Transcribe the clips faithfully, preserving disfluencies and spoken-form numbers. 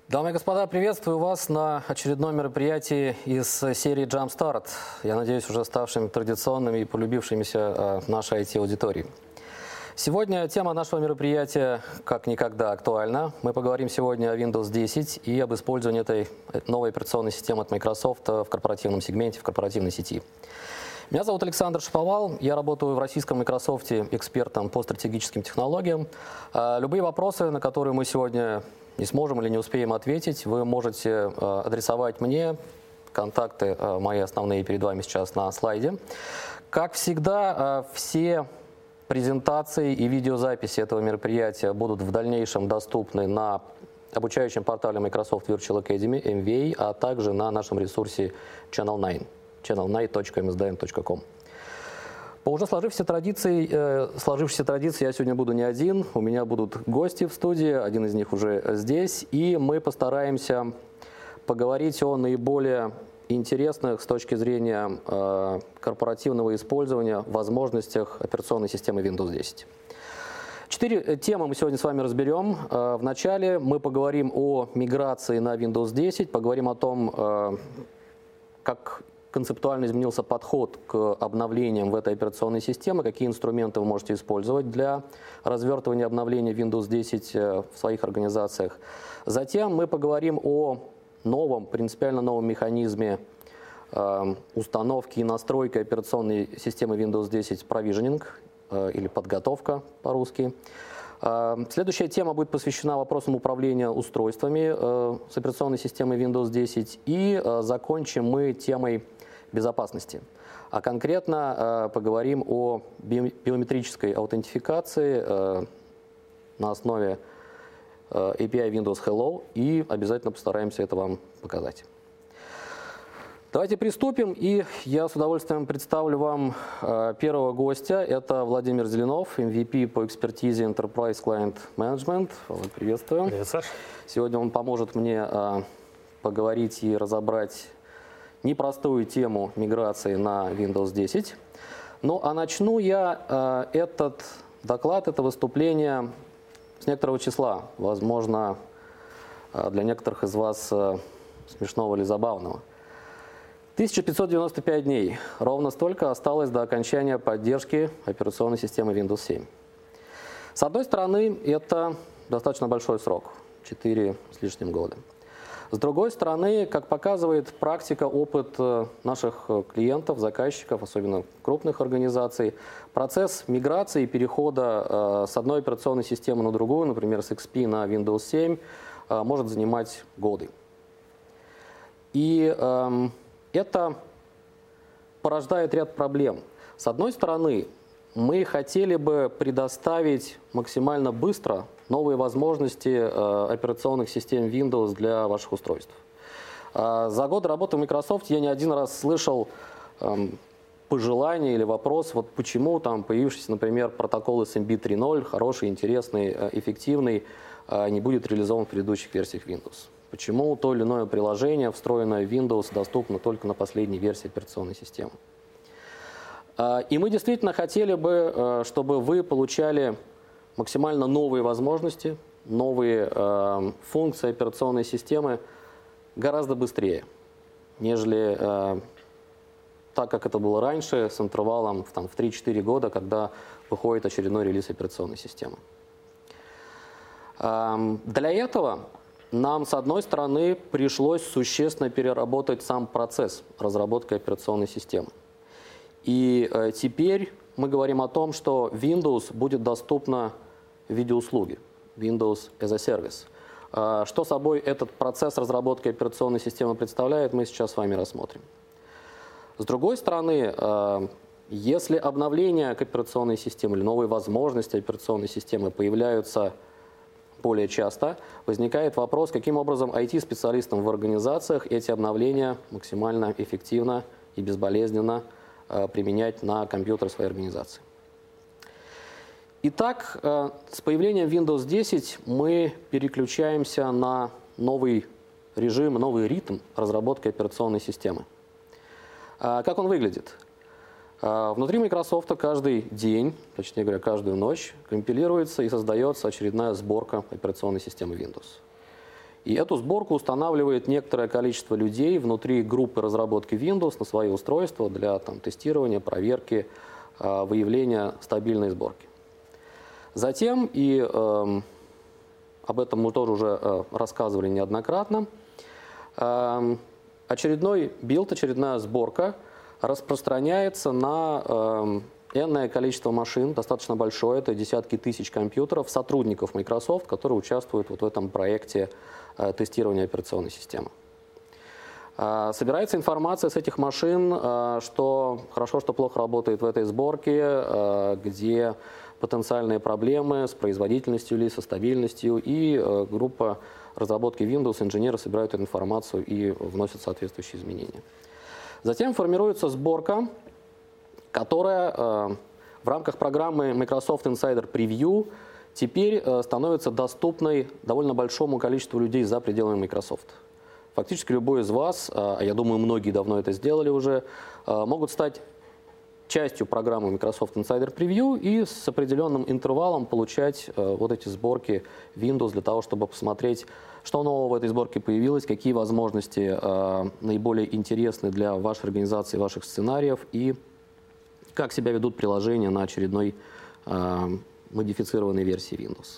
Дамы и господа, приветствую вас на очередном мероприятии из серии Jumpstart. Я надеюсь, уже ставшими традиционными и полюбившимися нашей ай ти-аудитории. Сегодня тема нашего мероприятия как никогда актуальна. Мы поговорим сегодня о Windows десять и об использовании этой новой операционной системы от Microsoft в корпоративном сегменте, в корпоративной сети. Меня зовут Александр Шаповал, я работаю в российском Microsoft экспертом по стратегическим технологиям. Любые вопросы, на которые мы сегодня не сможем или не успеем ответить, вы можете адресовать мне. Контакты мои основные перед вами сейчас на слайде. Как всегда, все презентации и видеозаписи этого мероприятия будут в дальнейшем доступны на обучающем портале Microsoft Virtual Academy, эм ви эй, а также на нашем ресурсе Channel девять, channel nine точка эм эс ди эн точка ком. По уже сложившейся традиции, э, сложившейся традиции я сегодня буду не один, у меня будут гости в студии, один из них уже здесь, и мы постараемся поговорить о наиболее интересных с точки зрения э, корпоративного использования возможностях операционной системы Windows десять. Четыре темы мы сегодня с вами разберем. Э, вначале мы поговорим о миграции на Windows десять, поговорим о том, э, как концептуально изменился подход к обновлениям в этой операционной системе, какие инструменты вы можете использовать для развертывания обновления Windows десять в своих организациях. Затем мы поговорим о новом, принципиально новом механизме э, установки и настройки операционной системы Windows десять Provisioning, э, или подготовка по-русски. Э, следующая тема будет посвящена вопросам управления устройствами э, с операционной системой Windows десять. И э, закончим мы темой безопасности. А конкретно э, поговорим о би биометрической аутентификации э, на основе э, эй пи ай Windows Hello, и обязательно постараемся это вам показать. Давайте приступим, и я с удовольствием представлю вам э, первого гостя. Это Владимир Зеленов, эм ви пи по экспертизе Enterprise Client Management. Приветствую. Привет, Саш. Сегодня он поможет мне э, поговорить и разобрать непростую тему миграции на Windows десять. Ну а начну я э, этот доклад, это выступление с некоторого числа, возможно, э, для некоторых из вас э, смешного или забавного. тысяча пятьсот девяносто пять дней, ровно столько осталось до окончания поддержки операционной системы Windows семь. С одной стороны, это достаточно большой срок, четыре с лишним года. С другой стороны, как показывает практика, опыт наших клиентов, заказчиков, особенно крупных организаций, процесс миграции и перехода с одной операционной системы на другую, например, с икс пи на Windows семь, может занимать годы. И э, это порождает ряд проблем. С одной стороны, мы хотели бы предоставить максимально быстро новые возможности э, операционных систем Windows для ваших устройств. Э, за годы работы в Microsoft я не один раз слышал э, пожелание или вопрос, вот почему там появившийся, например, протокол эс эм би три ноль, хороший, интересный, э, эффективный, э, не будет реализован в предыдущих версиях Windows. Почему то или иное приложение, встроенное в Windows, доступно только на последней версии операционной системы. И мы действительно хотели бы, чтобы вы получали максимально новые возможности, новые э, функции операционной системы гораздо быстрее, нежели э, так, как это было раньше, с интервалом в, там, в три-четыре года, когда выходит очередной релиз операционной системы. Э, для этого нам, с одной стороны, пришлось существенно переработать сам процесс разработки операционной системы. И э, теперь мы говорим о том, что Windows будет доступна в виде услуги, Windows as a Service. Э, что собой этот процесс разработки операционной системы представляет, мы сейчас с вами рассмотрим. С другой стороны, э, если обновления к операционной системе или новые возможности операционной системы появляются более часто, возникает вопрос, каким образом ай ти-специалистам в организациях эти обновления максимально эффективно и безболезненно применять на компьютер своей организации. Итак, с появлением Windows десять мы переключаемся на новый режим, новый ритм разработки операционной системы. Как он выглядит? Внутри Microsoft каждый день, точнее говоря, каждую ночь компилируется и создается очередная сборка операционной системы Windows. И эту сборку устанавливает некоторое количество людей внутри группы разработки Windows на свои устройства для там, тестирования, проверки, э, выявления стабильной сборки. Затем, и э, об этом мы тоже уже э, рассказывали неоднократно, э, очередной билд, очередная сборка распространяется на э, энное количество машин, достаточно большое, это десятки тысяч компьютеров, сотрудников Microsoft, которые участвуют вот в этом проекте э, тестирования операционной системы. Э, собирается информация с этих машин, э, что хорошо, что плохо работает в этой сборке, э, где потенциальные проблемы с производительностью или со стабильностью, и э, группа разработки Windows, инженеры собирают эту информацию и вносят соответствующие изменения. Затем формируется сборка, которая э, в рамках программы Microsoft Insider Preview теперь э, становится доступной довольно большому количеству людей за пределами Microsoft. Фактически любой из вас, э, а я думаю, многие давно это сделали уже, э, могут стать частью программы Microsoft Insider Preview и с определенным интервалом получать э, вот эти сборки Windows для того, чтобы посмотреть, что нового в этой сборке появилось, какие возможности э, наиболее интересны для вашей организации, ваших сценариев, и как себя ведут приложения на очередной э, модифицированной версии Windows.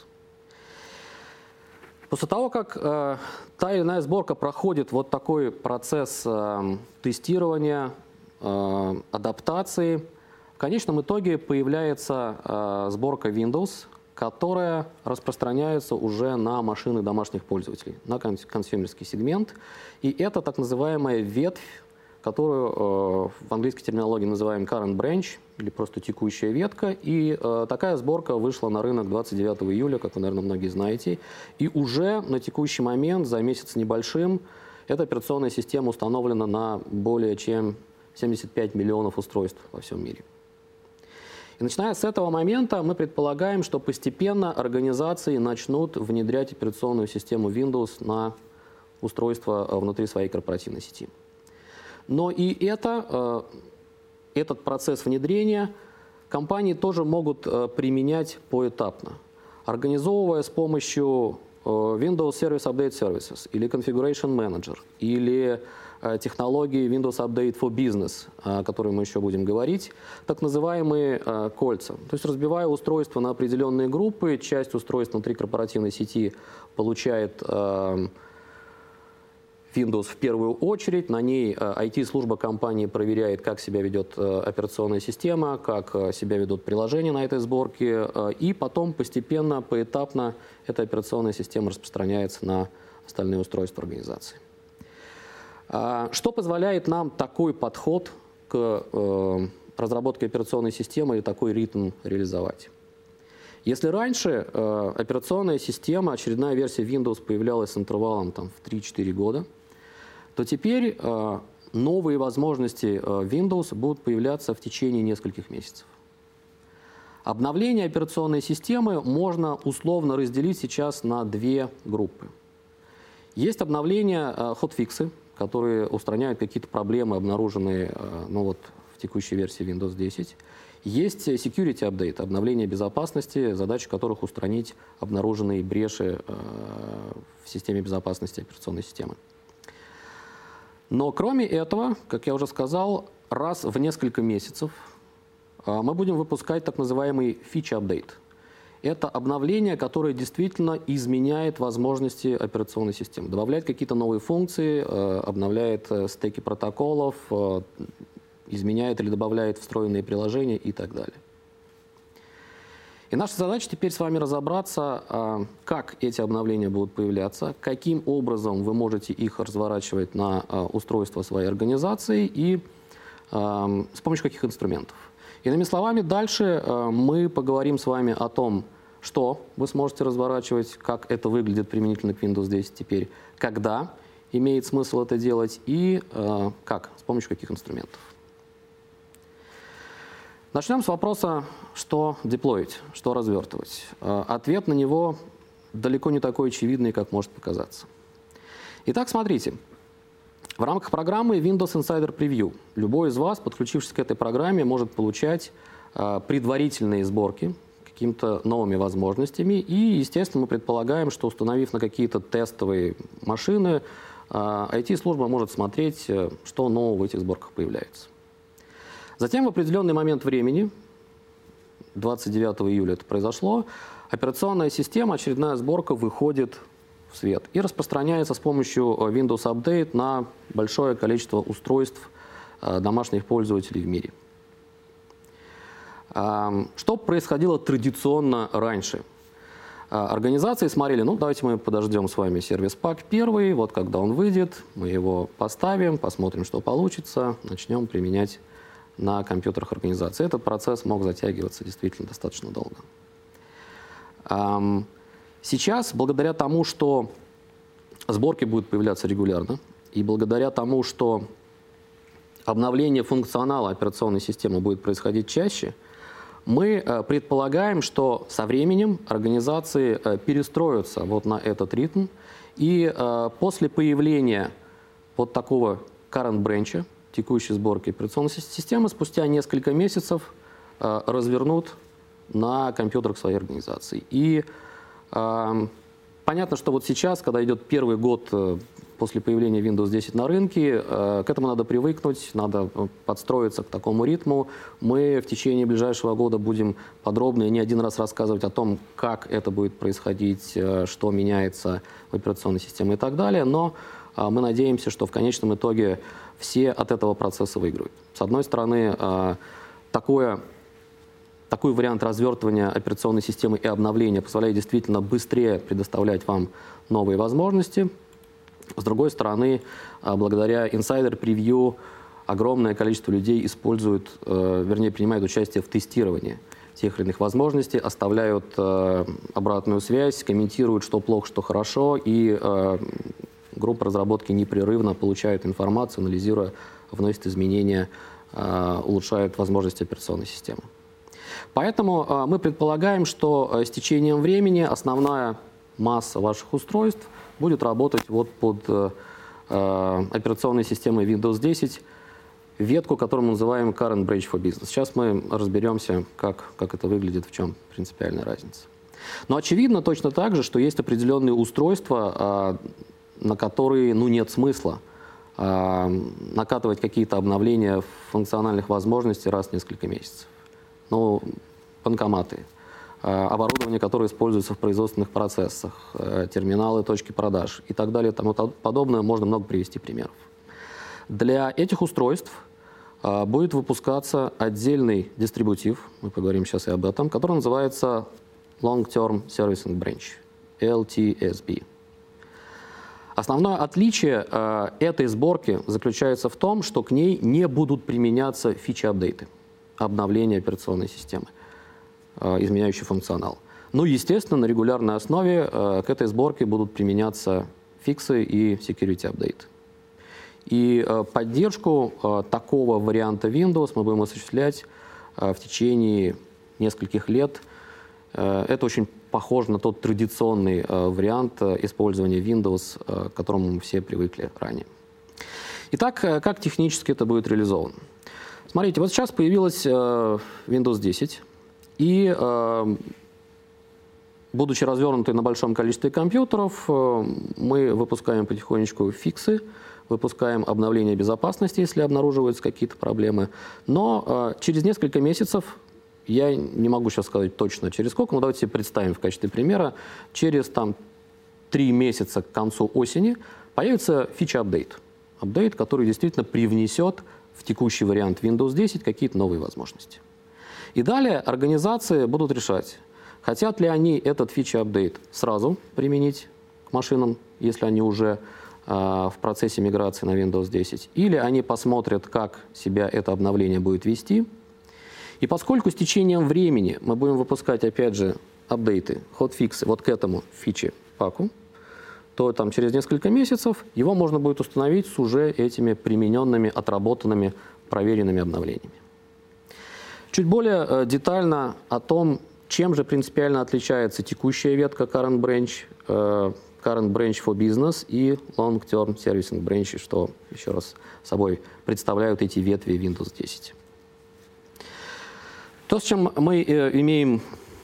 После того, как э, та или иная сборка проходит вот такой процесс э, тестирования, э, адаптации, в конечном итоге появляется э, сборка Windows, которая распространяется уже на машины домашних пользователей, на консюмерский сегмент. И это так называемая ветвь, которую э, в английской терминологии называем current branch, или просто текущая ветка. И э, такая сборка вышла на рынок двадцать девятого июля, как вы, наверное, многие знаете. И уже на текущий момент, за месяц небольшим, эта операционная система установлена на более чем семьдесят пять миллионов устройств во всем мире. И начиная с этого момента мы предполагаем, что постепенно организации начнут внедрять операционную систему Windows на устройства внутри своей корпоративной сети. Но и это, этот процесс внедрения компании тоже могут применять поэтапно, организовывая с помощью Windows Service Update Services или Configuration Manager, или технологии Windows Update for Business, о которой мы еще будем говорить, так называемые кольца. То есть разбивая устройства на определенные группы, часть устройств внутри корпоративной сети получает Windows в первую очередь, на ней ай ти-служба компании проверяет, как себя ведет операционная система, как себя ведут приложения на этой сборке, и потом постепенно, поэтапно эта операционная система распространяется на остальные устройства организации. Что позволяет нам такой подход к разработке операционной системы и такой ритм реализовать? Если раньше операционная система, очередная версия Windows появлялась с интервалом там, в три-четыре года, то теперь э, новые возможности э, Windows будут появляться в течение нескольких месяцев. Обновление операционной системы можно условно разделить сейчас на две группы. Есть обновления э, hotfix, которые устраняют какие-то проблемы, обнаруженные э, ну вот, в текущей версии Windows десять. Есть security update, обновление безопасности, задача которых устранить обнаруженные бреши э, в системе безопасности операционной системы. Но кроме этого, как я уже сказал, раз в несколько месяцев мы будем выпускать так называемый feature update. Это обновление, которое действительно изменяет возможности операционной системы, добавляет какие-то новые функции, обновляет стеки протоколов, изменяет или добавляет встроенные приложения и так далее. И наша задача теперь с вами разобраться, как эти обновления будут появляться, каким образом вы можете их разворачивать на устройство своей организации и с помощью каких инструментов. Иными словами, дальше мы поговорим с вами о том, что вы сможете разворачивать, как это выглядит применительно к Windows десять теперь, когда имеет смысл это делать и как, с помощью каких инструментов. Начнем с вопроса, что деплоить, что развертывать. Ответ на него далеко не такой очевидный, как может показаться. Итак, смотрите. В рамках программы Windows Insider Preview любой из вас, подключившись к этой программе, может получать предварительные сборки, какими-то новыми возможностями. И, естественно, мы предполагаем, что, установив на какие-то тестовые машины, ай ти-служба может смотреть, что нового в этих сборках появляется. Затем в определенный момент времени, двадцать девятого июля это произошло, операционная система, очередная сборка выходит в свет и распространяется с помощью Windows Update на большое количество устройств домашних пользователей в мире. Что происходило традиционно раньше? Организации смотрели, ну давайте мы подождем с вами сервис пак первый, вот когда он выйдет, мы его поставим, посмотрим, что получится, начнем применять на компьютерах организации. Этот процесс мог затягиваться действительно достаточно долго. Сейчас, благодаря тому, что сборки будут появляться регулярно, и благодаря тому, что обновление функционала операционной системы будет происходить чаще, мы предполагаем, что со временем организации перестроятся вот на этот ритм, и после появления вот такого current branch, текущей сборки операционной системы, спустя несколько месяцев развернут на компьютерах своей организации. И понятно, что вот сейчас, когда идет первый год после появления Windows десять на рынке, к этому надо привыкнуть, надо подстроиться к такому ритму. Мы в течение ближайшего года будем подробно и не один раз рассказывать о том, как это будет происходить, что меняется в операционной системе и так далее. Но мы надеемся, что в конечном итоге все от этого процесса выиграют. С одной стороны, такое... Такой вариант развертывания операционной системы и обновления позволяет действительно быстрее предоставлять вам новые возможности. С другой стороны, благодаря инсайдер-превью огромное количество людей используют, вернее, принимают участие в тестировании тех или иных возможностей, оставляют обратную связь, комментируют, что плохо, что хорошо, и группа разработки непрерывно получает информацию, анализируя, вносит изменения, улучшает возможности операционной системы. Поэтому э, мы предполагаем, что э, с течением времени основная масса ваших устройств будет работать вот под э, э, операционной системой Windows десять, ветку, которую мы называем Current Branch for Business. Сейчас мы разберемся, как, как это выглядит, в чем принципиальная разница. Но очевидно точно так же, что есть определенные устройства, э, на которые ну, нет смысла э, накатывать какие-то обновления функциональных возможностей раз в несколько месяцев. Ну, банкоматы, оборудование, которое используется в производственных процессах, терминалы, точки продаж и так далее, тому подобное, можно много привести примеров. Для этих устройств будет выпускаться отдельный дистрибутив, мы поговорим сейчас и об этом, который называется Long Term Servicing Branch, эл ти эс би. Основное отличие этой сборки заключается в том, что к ней не будут применяться фичи-апдейты, обновление операционной системы, изменяющий функционал. Ну, естественно, на регулярной основе к этой сборке будут применяться фиксы и security update. И поддержку такого варианта Windows мы будем осуществлять в течение нескольких лет. Это очень похоже на тот традиционный вариант использования Windows, к которому мы все привыкли ранее. Итак, как технически это будет реализовано? Смотрите, вот сейчас появилась э, Windows десять, и, э, будучи развернутой на большом количестве компьютеров, э, мы выпускаем потихонечку фиксы, выпускаем обновления безопасности, если обнаруживаются какие-то проблемы. Но э, через несколько месяцев, я не могу сейчас сказать точно через сколько, но давайте себе представим в качестве примера, через там, три месяца к концу осени появится фича-апдейт. Апдейт, который действительно привнесет в текущий вариант Windows десять какие-то новые возможности. И далее организации будут решать, хотят ли они этот фичи-апдейт сразу применить к машинам, если они уже э, в процессе миграции на Windows десять, или они посмотрят, как себя это обновление будет вести. И поскольку с течением времени мы будем выпускать, опять же, апдейты, хотфиксы вот к этому фичи-паку, то там через несколько месяцев его можно будет установить с уже этими примененными, отработанными, проверенными обновлениями. Чуть более э, детально о том, чем же принципиально отличается текущая ветка Current Branch, э, Current Branch for Business и Long Term Servicing Branch, что еще раз собой представляют эти ветви Windows десять. То, с чем мы э, имеем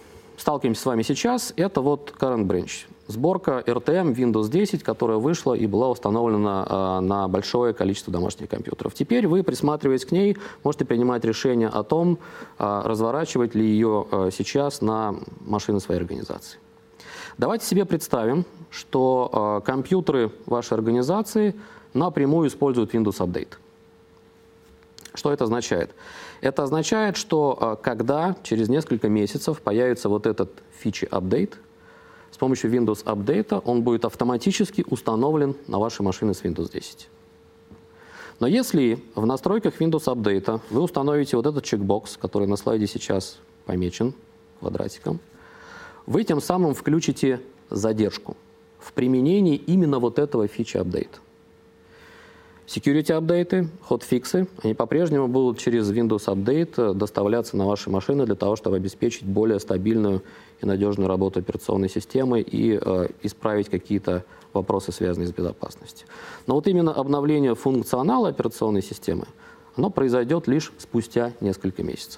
сталкиваемся с вами сейчас, это вот Current Branch. Сборка эр ти эм Windows десять, которая вышла и была установлена э, на большое количество домашних компьютеров. Теперь вы, присматриваясь к ней, можете принимать решение о том, э, разворачивать ли ее э, сейчас на машины своей организации. Давайте себе представим, что э, компьютеры вашей организации напрямую используют Windows Update. Что это означает? Это означает, что э, когда через несколько месяцев появится вот этот фичи апдейт, с помощью Windows Update он будет автоматически установлен на ваши машины с Windows десять. Но если в настройках Windows Update вы установите вот этот чекбокс, который на слайде сейчас помечен квадратиком, вы тем самым включите задержку в применении именно вот этого фичи апдейта. Security апдейты, хотфиксы, они по-прежнему будут через Windows Update доставляться на ваши машины для того, чтобы обеспечить более стабильную и надежную работу операционной системы и э, исправить какие-то вопросы, связанные с безопасностью. Но вот именно обновление функционала операционной системы, оно произойдет лишь спустя несколько месяцев.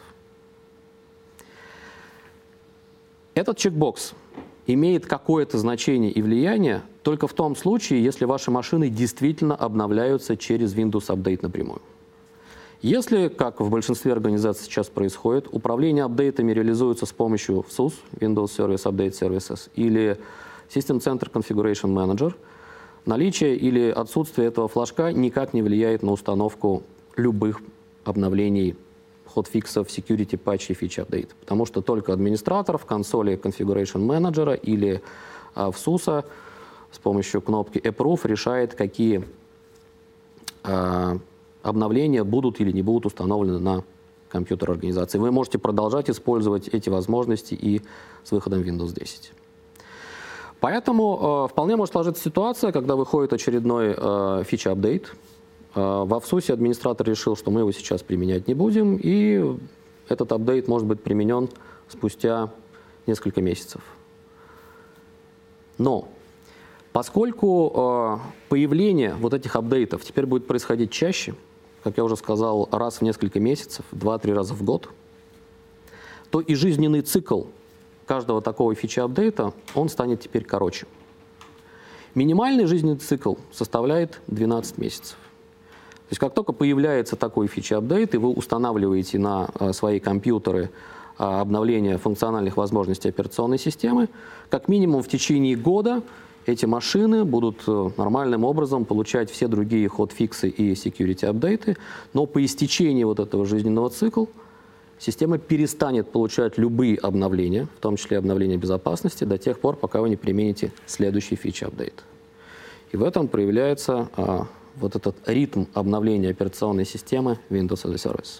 Этот чекбокс имеет какое-то значение и влияние только в том случае, если ваши машины действительно обновляются через Windows Update напрямую. Если, как в большинстве организаций сейчас происходит, управление апдейтами реализуется с помощью эф сус, Windows Service Update Services, или System Center Configuration Manager, наличие или отсутствие этого флажка никак не влияет на установку любых обновлений, хотфиксов, security патчей, фич апдейт. Потому что только администратор в консоли Configuration Manager или а, эф сус с помощью кнопки Approve решает, какие а, обновления будут или не будут установлены на компьютер организации. Вы можете продолжать использовать эти возможности и с выходом Windows десять. Поэтому э, вполне может сложиться ситуация, когда выходит очередной э, фича-апдейт. Э, в эф сус администратор решил, что мы его сейчас применять не будем, и этот апдейт может быть применен спустя несколько месяцев. Но поскольку э, появление вот этих апдейтов теперь будет происходить чаще, как я уже сказал, раз в несколько месяцев, два-три раза в год, то и жизненный цикл каждого такого фича-апдейта, он станет теперь короче. Минимальный жизненный цикл составляет двенадцать месяцев. То есть как только появляется такой фича-апдейт, и вы устанавливаете на а, свои компьютеры а, обновление функциональных возможностей операционной системы, как минимум в течение года эти машины будут нормальным образом получать все другие хотфиксы и security апдейты, но по истечении вот этого жизненного цикла система перестанет получать любые обновления, в том числе обновления безопасности, до тех пор, пока вы не примените следующий фича-апдейт. И в этом проявляется а, вот этот ритм обновления операционной системы Windows as a Service.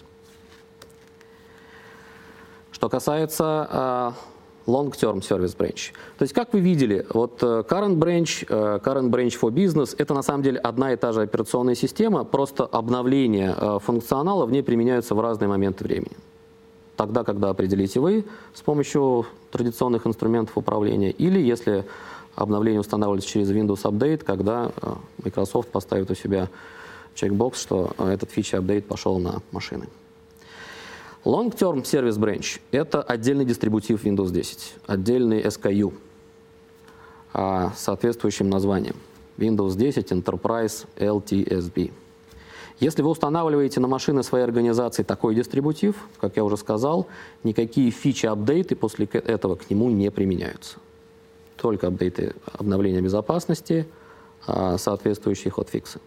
Что касается а, Long-Term Service Branch. То есть, как вы видели, вот Current Branch, Current Branch for Business – это на самом деле одна и та же операционная система, просто обновление функционала в ней применяются в разные моменты времени. Тогда, когда определите вы с помощью традиционных инструментов управления, или если обновление устанавливается через Windows Update, когда Microsoft поставит у себя чекбокс, что этот фича-апдейт пошел на машины. Long-Term Service Branch – это отдельный дистрибутив Windows десять, отдельный эс кей ю с соответствующим названием Windows десять Enterprise эл ти эс би. Если вы устанавливаете на машины своей организации такой дистрибутив, как я уже сказал, никакие фичи-апдейты после этого к нему не применяются. Только апдейты обновления безопасности, соответствующие хотфиксы.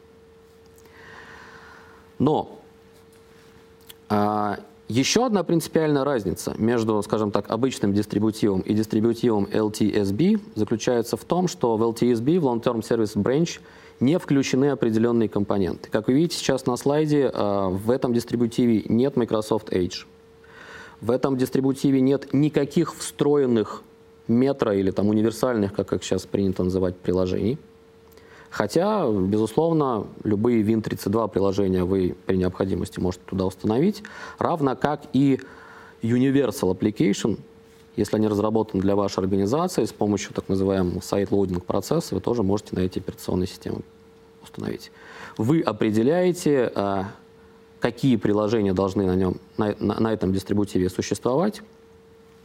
Но еще одна принципиальная разница между, скажем так, обычным дистрибутивом и дистрибутивом эл ти эс би заключается в том, что в эл ти эс би, в Long-Term Service Branch, не включены определенные компоненты. Как вы видите сейчас на слайде, в этом дистрибутиве нет Microsoft Edge. В этом дистрибутиве нет никаких встроенных метро или там универсальных, как их сейчас принято называть, приложений. Хотя, безусловно, любые вин тридцать два приложения вы при необходимости можете туда установить, равно как и Universal Application, если они разработаны для вашей организации, с помощью так называемого сайт-лоудинг процесса, вы тоже можете на эти операционные системы установить. Вы определяете, какие приложения должны на, нем, на, на этом дистрибутиве существовать,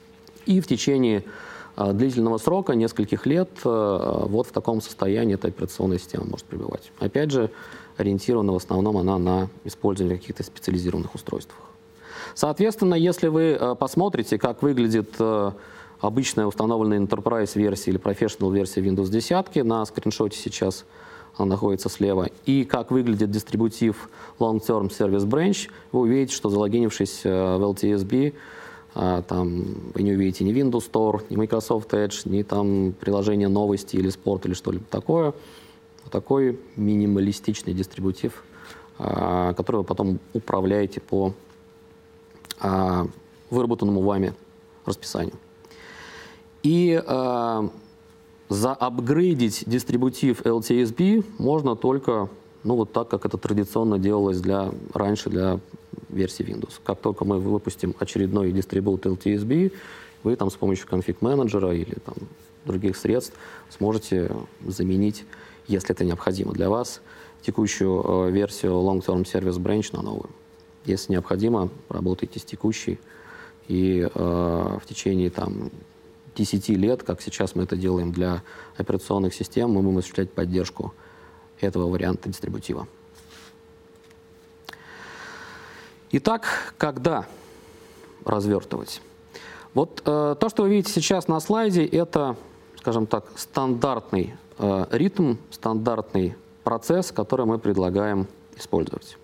И в течение длительного срока, нескольких лет, вот в таком состоянии эта операционная система может пребывать. Опять же, ориентирована в основном она на использование каких-то специализированных устройств. Соответственно, если вы посмотрите, как выглядит обычная установленная Enterprise версия или Professional версия Windows десять, на скриншоте сейчас она находится слева, и как выглядит дистрибутив Long Term Service Branch, вы увидите, что залогинившись в эл ти эс би, там вы не увидите ни Windows Store, ни Microsoft Edge, ни там приложение новости или спорт или что-либо такое. Такой минималистичный дистрибутив, который вы потом управляете по выработанному вами расписанию. И заапгрейдить дистрибутив эл ти эс би можно только, ну, вот так, как это традиционно делалось для, раньше для версии Windows. Как только мы выпустим очередной дистрибут эл ти эс би, вы там с помощью конфиг-менеджера или там других средств сможете заменить, если это необходимо для вас, текущую э, версию Long Term Service Branch на новую. Если необходимо, работайте с текущей, и э, в течение там десяти лет, как сейчас мы это делаем для операционных систем, мы будем осуществлять поддержку этого варианта дистрибутива. Итак, когда развертывать? Вот э, то, что вы видите сейчас на слайде, это, скажем так, стандартный э, ритм, стандартный процесс, который мы предлагаем использовать.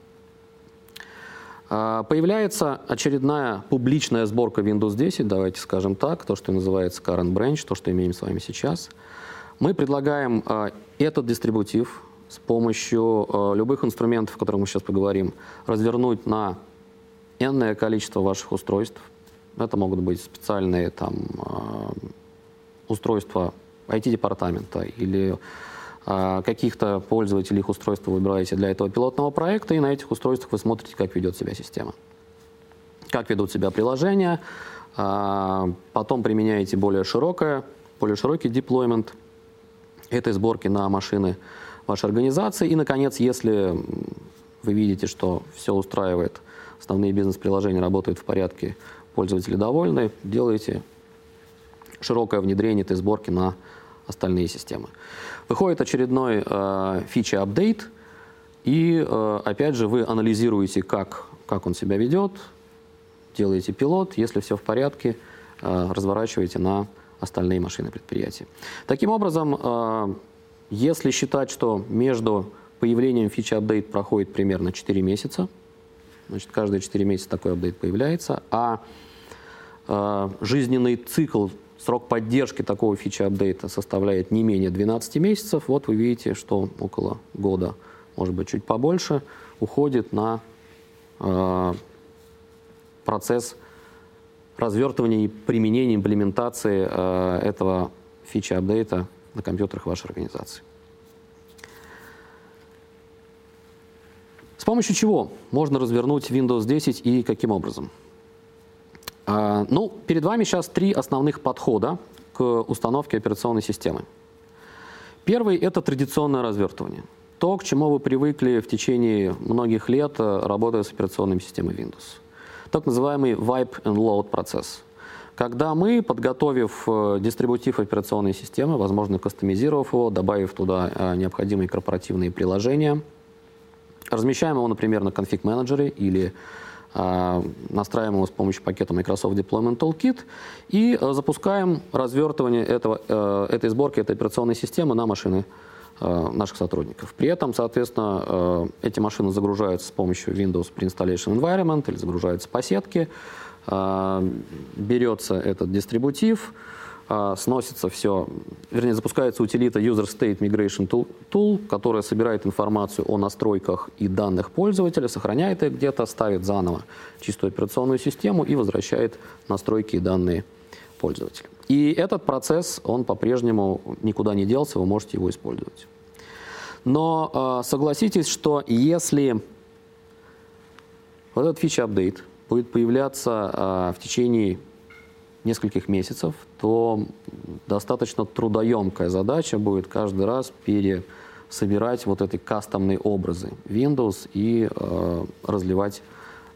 Появляется очередная публичная сборка Windows десять, давайте скажем так, то, что называется Current Branch, то, что имеем с вами сейчас. Мы предлагаем этот дистрибутив с помощью любых инструментов, о которых мы сейчас поговорим, развернуть на энное количество ваших устройств. Это могут быть специальные там, устройства ай ти-департамента или каких-то пользователей, их устройства выбираете для этого пилотного проекта, и на этих устройствах вы смотрите, как ведет себя система. Как ведут себя приложения, потом применяете более, широкое, более широкий деплоймент этой сборки на машины вашей организации. И, наконец, если вы видите, что все устраивает, основные бизнес-приложения работают в порядке, пользователи довольны, делаете широкое внедрение этой сборки на остальные системы. Выходит очередной э, фича-апдейт, и, э, опять же, вы анализируете, как, как он себя ведет, делаете пилот, если все в порядке, э, разворачиваете на остальные машины предприятия. Таким образом, э, если считать, что между появлением фича-апдейт проходит примерно четыре месяца, значит, каждые четыре месяца такой апдейт появляется, а э, жизненный цикл, срок поддержки такого фича-апдейта составляет не менее двенадцати месяцев. Вот вы видите, что около года, может быть, чуть побольше, уходит на э, процесс развертывания и применения, имплементации э, этого фича-апдейта на компьютерах вашей организации. С помощью чего можно развернуть Windows десять и каким образом? Ну, перед вами сейчас три основных подхода к установке операционной системы. Первый – это традиционное развертывание. То, к чему вы привыкли в течение многих лет, работая с операционной системой Windows. Так называемый wipe and load процесс. Когда мы, подготовив дистрибутив операционной системы, возможно, кастомизировав его, добавив туда необходимые корпоративные приложения, размещаем его, например, на конфиг-менеджере или настраиваем его с помощью пакета Microsoft Deployment Toolkit и запускаем развертывание этого, этой сборки, этой операционной системы на машины наших сотрудников. При этом, соответственно, эти машины загружаются с помощью Windows Pre-Installation Environment или загружаются по сетке, берется этот дистрибутив, сносится все, вернее, запускается утилита User State Migration Tool, которая собирает информацию о настройках и данных пользователя, сохраняет их где-то, ставит заново чистую операционную систему и возвращает настройки и данные пользователя. И этот процесс, он по-прежнему никуда не делся, вы можете его использовать. Но согласитесь, что если вот этот фича-апдейт будет появляться в течение нескольких месяцев, то достаточно трудоемкая задача будет каждый раз пересобирать вот эти кастомные образы Windows и э, разливать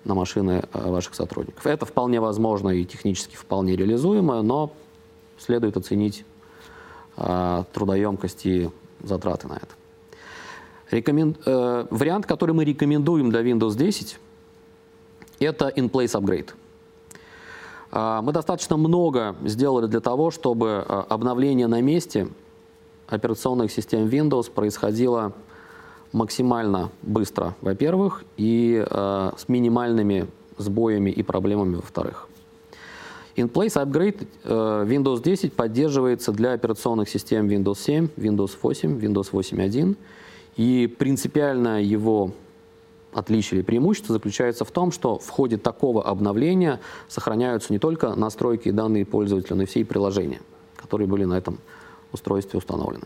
на машины ваших сотрудников. Это вполне возможно и технически вполне реализуемо, но следует оценить э, трудоемкость и затраты на это. Рекомен... Э, вариант, который мы рекомендуем для Windows десять, это in-place upgrade. Э, мы достаточно много сделали для того, чтобы э, обновление на месте операционных систем Windows происходило максимально быстро, во-первых, и э, с минимальными сбоями и проблемами, во-вторых. In-place upgrade э, Windows десять поддерживается для операционных систем Windows семь, Windows восемь, Windows восемь точка один, и принципиально его отличие или преимущество заключается в том, что в ходе такого обновления сохраняются не только настройки и данные пользователя, но и все приложения, которые были на этом устройстве установлены.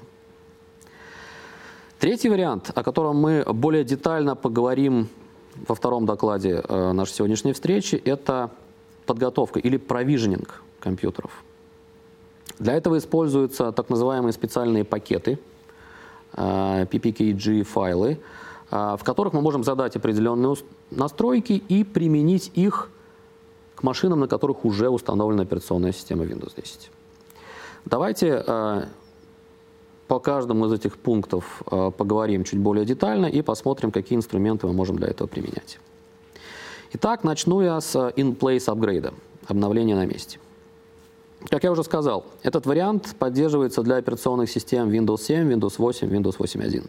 Третий вариант, о котором мы более детально поговорим во втором докладе э, нашей сегодняшней встречи, это подготовка или провиженинг компьютеров. Для этого используются так называемые специальные пакеты, э, пи пи кей джи-файлы, э, в которых мы можем задать определенные настройки и применить их к машинам, на которых уже установлена операционная система Windows десять. Давайте э, по каждому из этих пунктов э, поговорим чуть более детально и посмотрим, какие инструменты мы можем для этого применять. Итак, начну я с in-place апгрейда, обновления на месте. Как я уже сказал, этот вариант поддерживается для операционных систем Windows семь, Windows восемь, Windows восемь точка один.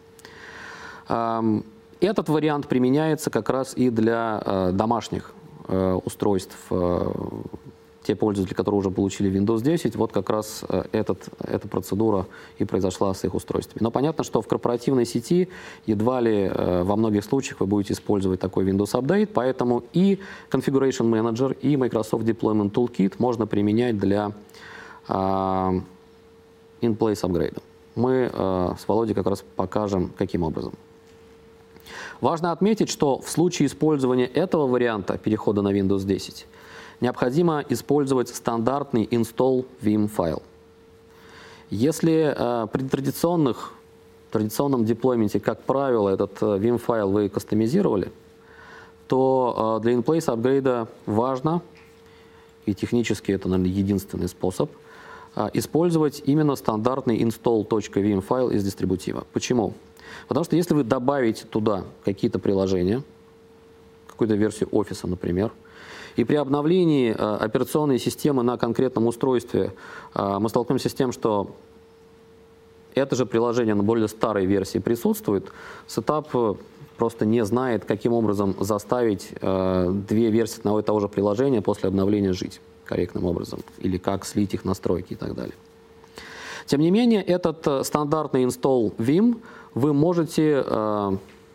Эм, этот вариант применяется как раз и для э, домашних э, устройств, э, те пользователи, которые уже получили Windows десять, вот как раз этот, эта процедура и произошла с их устройствами. Но понятно, что в корпоративной сети едва ли э, во многих случаях вы будете использовать такой Windows Update, поэтому и Configuration Manager, и Microsoft Deployment Toolkit можно применять для э, in-place upgrade. Мы э, с Володей как раз покажем, каким образом. Важно отметить, что в случае использования этого варианта перехода на Windows десять необходимо использовать стандартный install vim файл. Если э, при традиционных, традиционном деплойменте, как правило, этот э, vim файл вы кастомизировали, то э, для in-place апгрейда важно, и технически это, наверное, единственный способ, э, использовать именно стандартный install.vim файл из дистрибутива. Почему? Потому что если вы добавите туда какие-то приложения, какую-то версию офиса, например, и при обновлении э, операционной системы на конкретном устройстве э, мы столкнемся с тем, что это же приложение на более старой версии присутствует, сетап просто не знает, каким образом заставить э, две версии одного и того же приложения после обновления жить корректным образом, или как слить их настройки и так далее. Тем не менее, этот э, стандартный install vim вы можете э,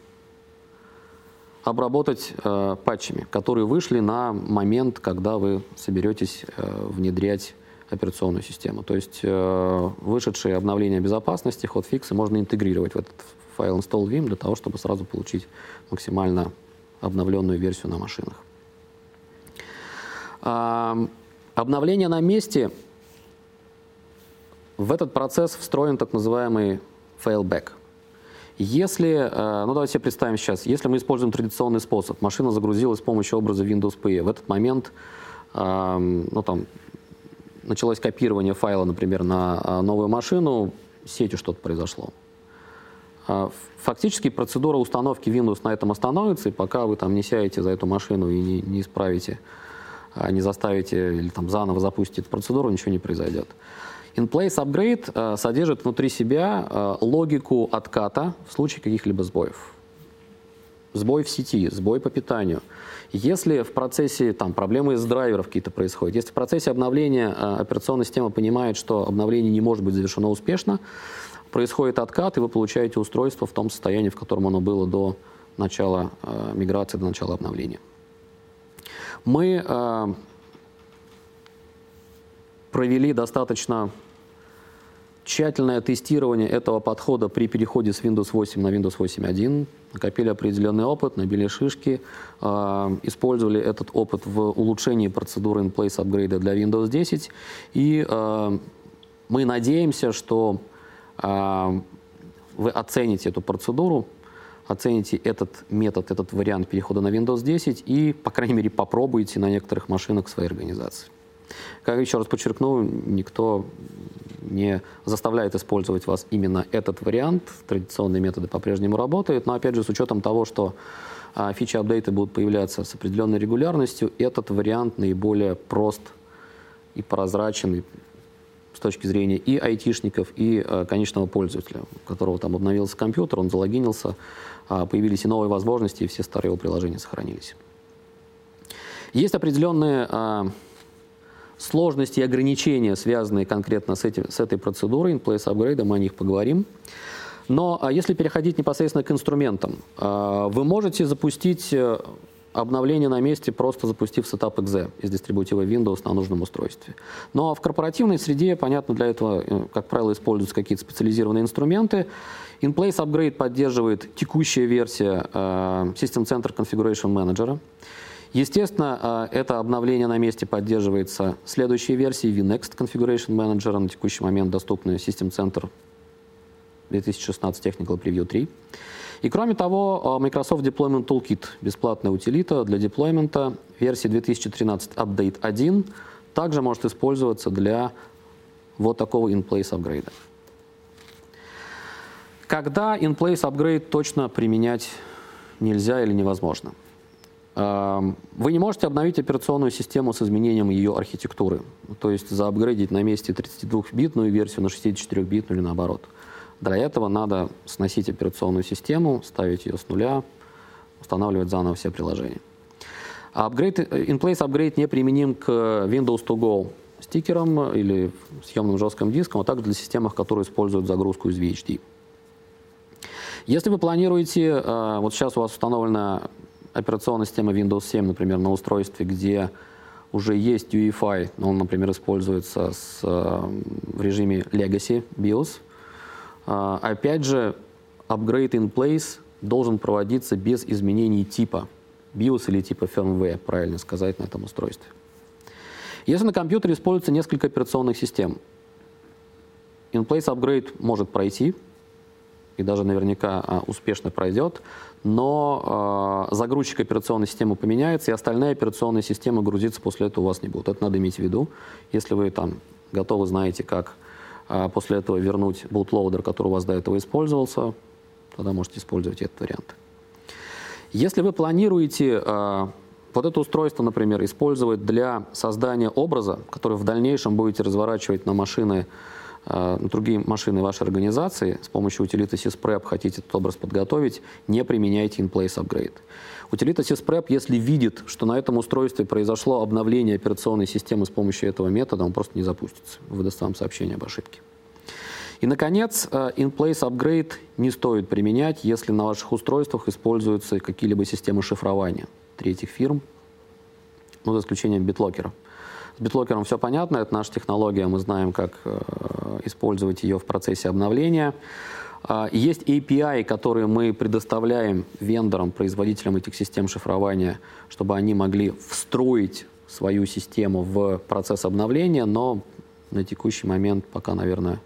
обработать э, патчами, которые вышли на момент, когда вы соберетесь э, внедрять операционную систему. То есть э, вышедшие обновления безопасности, хотфиксы можно интегрировать в этот файл install vim для того, чтобы сразу получить максимально обновленную версию на машинах. Э, обновление на месте. В этот процесс встроен так называемый failback. Если, ну давайте себе представим сейчас, если мы используем традиционный способ, машина загрузилась с помощью образа Windows пи и, в этот момент э, ну, там, началось копирование файла, например, на новую машину, с сетью что-то произошло. Фактически процедура установки Windows на этом остановится, и пока вы там не сядете за эту машину и не, не исправите, не заставите или там заново запустите эту процедуру, ничего не произойдет. In-place upgrade э, содержит внутри себя э, логику отката в случае каких-либо сбоев. Сбой в сети, сбой по питанию. Если в процессе там, проблемы из драйверов какие-то происходят, если в процессе обновления э, операционная система понимает, что обновление не может быть завершено успешно, происходит откат, и вы получаете устройство в том состоянии, в котором оно было до начала э, миграции, до начала обновления. Мы э, провели достаточно тщательное тестирование этого подхода при переходе с Windows восемь на Windows восемь точка один, накопили определенный опыт, набили шишки, э, использовали этот опыт в улучшении процедуры in-place апгрейда для Windows десять, и э, мы надеемся, что э, вы оцените эту процедуру, оцените этот метод, этот вариант перехода на Windows десять и, по крайней мере, попробуйте на некоторых машинах своей организации. Как еще раз подчеркну, никто не заставляет использовать вас именно этот вариант. Традиционные методы по-прежнему работают, но, опять же, с учетом того, что а, фичи-апдейты будут появляться с определенной регулярностью, этот вариант наиболее прост и прозрачен с точки зрения и айтишников, и а, конечного пользователя, у которого там обновился компьютер, он залогинился, а, появились и новые возможности, и все старые его приложения сохранились. Есть определенные а, сложности и ограничения, связанные конкретно с, этим, с этой процедурой in-place upgrade, мы о них поговорим. Но а, если переходить непосредственно к инструментам, а, вы можете запустить обновление на месте, просто запустив setup.exe из дистрибутива Windows на нужном устройстве. Но в корпоративной среде, понятно, для этого, как правило, используются какие-то специализированные инструменты. In-place upgrade поддерживает текущая версия а, System Center Configuration Manager. Естественно, это обновление на месте поддерживается следующей версией vNext Configuration Manager, на текущий момент доступны System Center две тысячи шестнадцать Technical Preview три. И кроме того, Microsoft Deployment Toolkit, бесплатная утилита для деплоймента, версии две тысячи тринадцать Update один, также может использоваться для вот такого in-place апгрейда. Когда in-place апгрейд точно применять нельзя или невозможно? Вы не можете обновить операционную систему с изменением ее архитектуры, то есть заапгрейдить на месте тридцатидвухбитную версию на шестидесятичетырёхбитную или наоборот. Для этого надо сносить операционную систему, ставить ее с нуля, устанавливать заново все приложения. Upgrade, in-place upgrade не применим к Windows to Go стикерам или съемным жестким дискам, а также для систем, которые используют загрузку из ви эйч ди. Если вы планируете, вот сейчас у вас установлена операционная система Windows семь, например, на устройстве, где уже есть ю и эф ай, но он, например, используется с, в режиме Legacy биос. Опять же, upgrade in place должен проводиться без изменений типа биос или типа firmware, правильно сказать, на этом устройстве. Если на компьютере используется несколько операционных систем, in-place upgrade может пройти, и даже наверняка а, успешно пройдет, но а, загрузчик операционной системы поменяется, и остальные операционные системы грузиться после этого у вас не будут. Это надо иметь в виду. Если вы там готовы, знаете, как а, после этого вернуть bootloader, который у вас до этого использовался, тогда можете использовать этот вариант. Если вы планируете а, вот это устройство, например, использовать для создания образа, который в дальнейшем будете разворачивать на машины, на другие машины вашей организации, с помощью утилиты sysprep хотите этот образ подготовить, не применяйте in-place upgrade. Утилита sysprep, если видит, что на этом устройстве произошло обновление операционной системы с помощью этого метода, он просто не запустится, выдаст вам сообщение об ошибке. И, наконец, in-place upgrade не стоит применять, если на ваших устройствах используются какие-либо системы шифрования третьих фирм, ну, за исключением BitLocker. С BitLocker все понятно, это наша технология, мы знаем, как э, использовать ее в процессе обновления. Э, есть эй пи ай, которые мы предоставляем вендорам, производителям этих систем шифрования, чтобы они могли встроить свою систему в процесс обновления, но на текущий момент пока, наверное,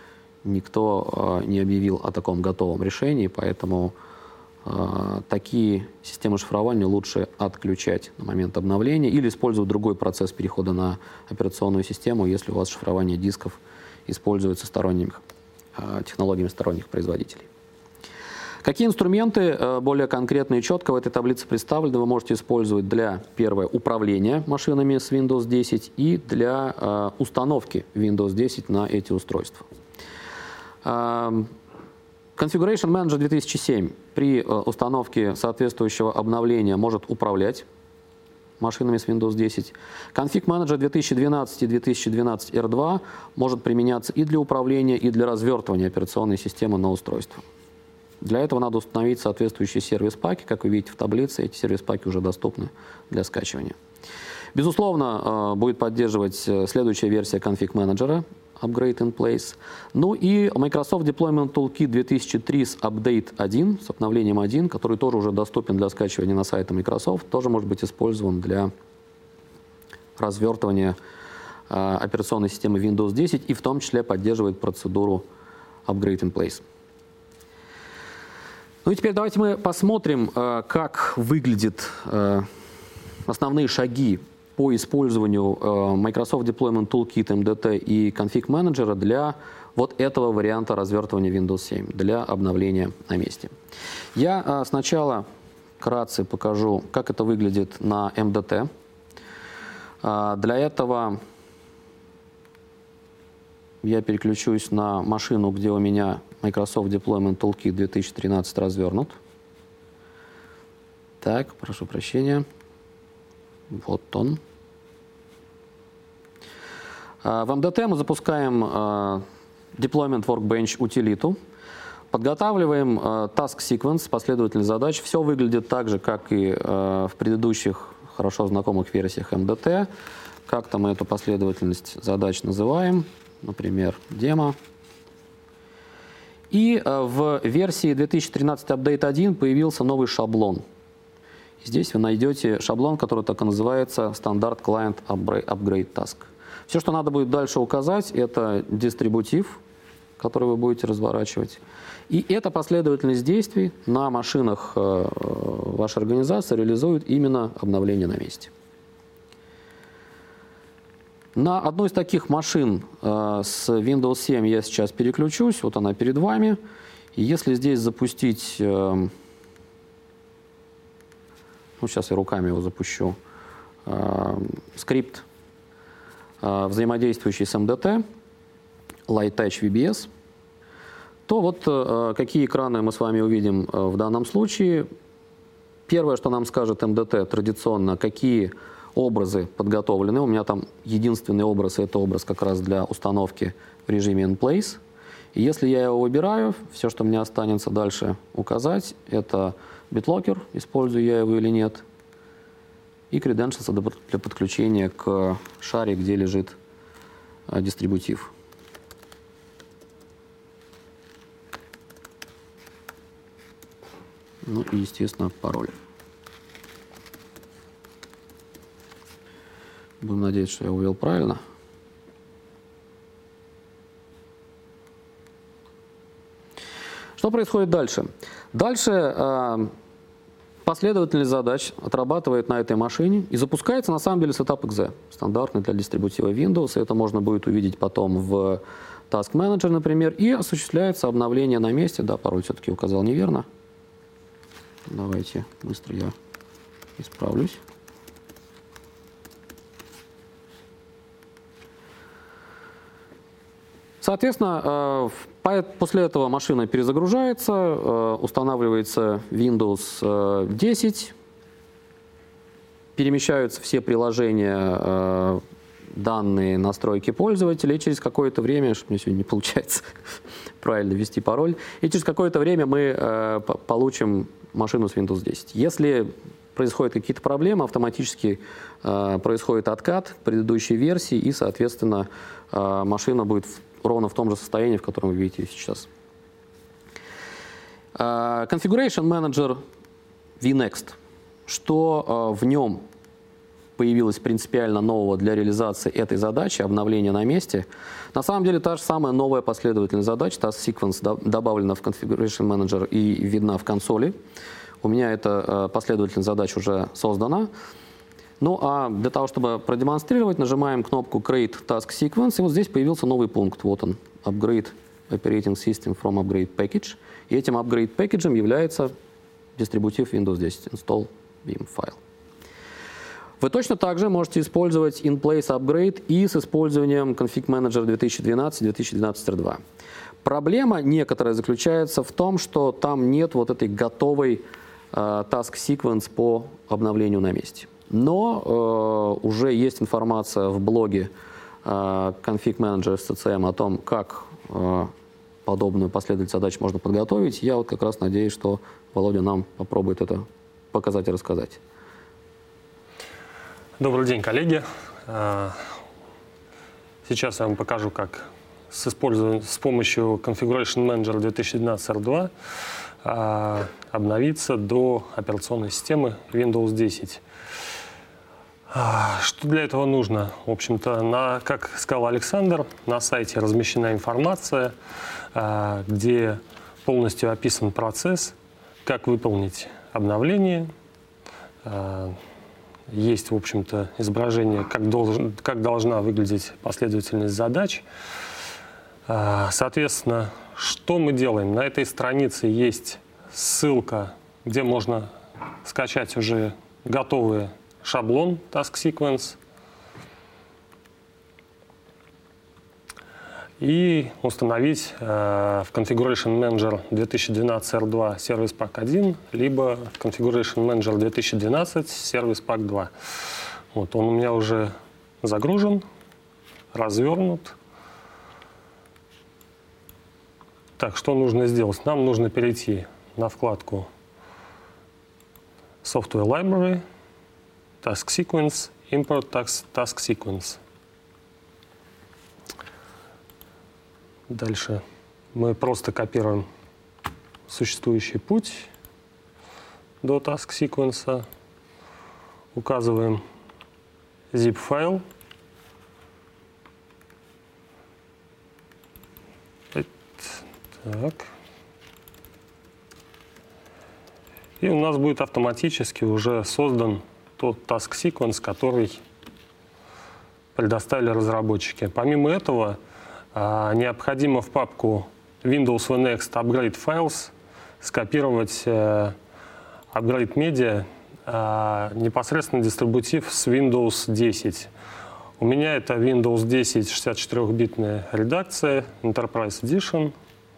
никто э, не объявил о таком готовом решении, поэтому э, такие системы шифрования лучше отключать на момент обновления или использовать другой процесс перехода на операционную систему, если у вас шифрование дисков используется сторонними э, технологиями сторонних производителей. Какие инструменты э, более конкретно и четко в этой таблице представлены, вы можете использовать для, первое, управления машинами с Windows десять и для э, установки Windows десять на эти устройства. Configuration Manager две тысячи семь при установке соответствующего обновления может управлять машинами с Windows десять. Config Manager две тысячи двенадцать и две тысячи двенадцать эр два может применяться и для управления, и для развертывания операционной системы на устройство. Для этого надо установить соответствующие сервис-паки. Как вы видите в таблице, эти сервис-паки уже доступны для скачивания. Безусловно, будет поддерживать следующая версия Config Manager, Upgrade in Place. Ну и Microsoft Deployment Toolkit две тысячи три с Update один, с обновлением один, который тоже уже доступен для скачивания на сайте Microsoft, тоже может быть использован для развертывания э, операционной системы Windows десять и в том числе поддерживает процедуру Upgrade in Place. Ну и теперь давайте мы посмотрим, как выглядят основные шаги по использованию Microsoft Deployment Toolkit эм ди ти и Config Manager для вот этого варианта развертывания Windows семь, для обновления на месте. Я сначала вкратце покажу, как это выглядит на эм ди ти. Для этого я переключусь на машину, где у меня Microsoft Deployment Toolkit две тысячи тринадцать развернут. Так, прошу прощения. Вот он. В эм ди ти мы запускаем Deployment Workbench утилиту, подготавливаем Task Sequence, последовательность задач. Все выглядит так же, как и в предыдущих хорошо знакомых версиях эм ди ти. Как-то мы эту последовательность задач называем, например, демо. И в версии две тысячи тринадцать Update один появился новый шаблон. Здесь вы найдете шаблон, который так и называется стандарт Client Upgrade Task. Все, что надо будет дальше указать, это дистрибутив, который вы будете разворачивать. И эта последовательность действий на машинах вашей организации реализует именно обновление на месте. На одну из таких машин с Windows семь я сейчас переключусь. Вот она перед вами. И если здесь запустить... Ну, сейчас я руками его запущу. Скрипт, взаимодействующий с эм ди ти, Light Touch ви би эс, то вот какие экраны мы с вами увидим в данном случае. Первое, что нам скажет эм ди ти традиционно, какие образы подготовлены. У меня там единственный образ, это образ как раз для установки в режиме In Place. И если я его выбираю, все, что мне останется дальше указать, это BitLocker, использую я его или нет, и credentials для подключения к шаре, где лежит дистрибутив. Ну и, естественно, пароль. Будем надеяться, что я увел правильно. Что происходит дальше? Дальше э, последовательность задач отрабатывает на этой машине и запускается на самом деле setup.exe, стандартный для дистрибутива Windows. Это можно будет увидеть потом в Task Manager, например, и осуществляется обновление на месте. Да, пароль все-таки указал неверно. Давайте быстро я исправлюсь. Соответственно, после этого машина перезагружается, устанавливается Windows десять, перемещаются все приложения, данные, настройки пользователя, и через какое-то время, что мне сегодня не получается правильно ввести пароль, и через какое-то время мы получим машину с Windows десять. Если происходят какие-то проблемы, автоматически происходит откат к предыдущей версии, и, соответственно, машина будет ровно в том же состоянии, в котором вы видите сейчас. Uh, Configuration Manager vNext. Что uh, в нем появилось принципиально нового для реализации этой задачи, обновления на месте? На самом деле та же самая новая последовательность задач, Task Sequence, до, добавлена в Configuration Manager и видна в консоли. У меня эта uh, последовательность задач уже создана. Ну а для того, чтобы продемонстрировать, нажимаем кнопку Create Task Sequence, и вот здесь появился новый пункт. Вот он, Upgrade Operating System from Upgrade Package. И этим Upgrade Package является дистрибутив Windows десять, Install Vim File. Вы точно так же можете использовать In Place Upgrade и с использованием Config Manager две тысячи двенадцать — две тысячи двенадцать эр два. Проблема некоторая заключается в том, что там нет вот этой готовой uh, Task Sequence по обновлению на месте. Но э, уже есть информация в блоге э, Config Manager эс си си эм о том, как э, подобную последовательность задач можно подготовить. Я вот как раз надеюсь, что Володя нам попробует это показать и рассказать. Добрый день, коллеги. Сейчас я вам покажу, как с, использованием, с помощью Configuration Manager две тысячи двенадцать эр два э, обновиться до операционной системы Windows десять. Что для этого нужно? В общем-то, на, как сказал Александр, на сайте размещена информация, где полностью описан процесс как выполнить обновление. Есть, в общем-то, изображение, как, должен, как должна выглядеть последовательность задач. Соответственно, что мы делаем? На этой странице есть ссылка, где можно скачать уже готовый шаблон Task Sequence и установить э, в Configuration Manager две тысячи двенадцать эр два Service Pack один, либо в Configuration Manager две тысячи двенадцать Service Pack два. Вот, он у меня уже загружен, развернут. Так, что нужно сделать? Нам нужно перейти на вкладку Software Library, Task Sequence, Import Task, Task Sequence. Дальше мы просто копируем существующий путь до Task Sequence, указываем zip-файл. Так. И у нас будет автоматически уже создан тот Task Sequence, который предоставили разработчики. Помимо этого, необходимо в папку Windows ви некст Upgrade Files скопировать Upgrade Media непосредственно дистрибутив с Windows десять. У меня это Windows десять шестьдесят четырёхбитная редакция, Enterprise Edition.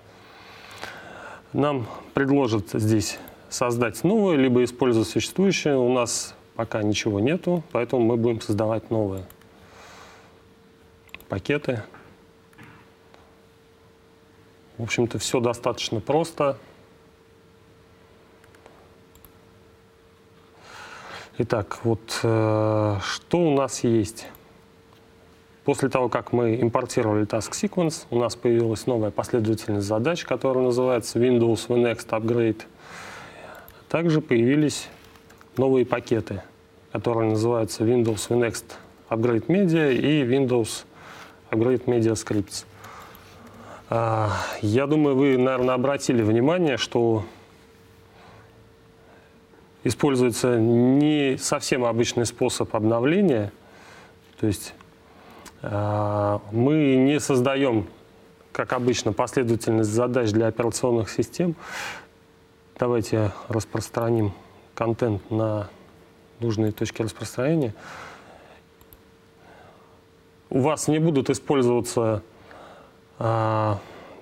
Нам предложат здесь создать новое, либо использовать существующее. У нас пока ничего нету, поэтому мы будем создавать новые пакеты. В общем-то, все достаточно просто. Итак, вот э, что у нас есть? После того, как мы импортировали Task Sequence, у нас появилась новая последовательность задач, которая называется Windows ви некст Upgrade. Также появились новые пакеты, которые называются Windows ви некст Upgrade Media и Windows Upgrade Media Scripts. Я думаю, вы, наверное, обратили внимание, что используется не совсем обычный способ обновления. То есть мы не создаем, как обычно, последовательность задач для операционных систем. Давайте распространим контент на нужные точки распространения. У вас не будут использоваться а,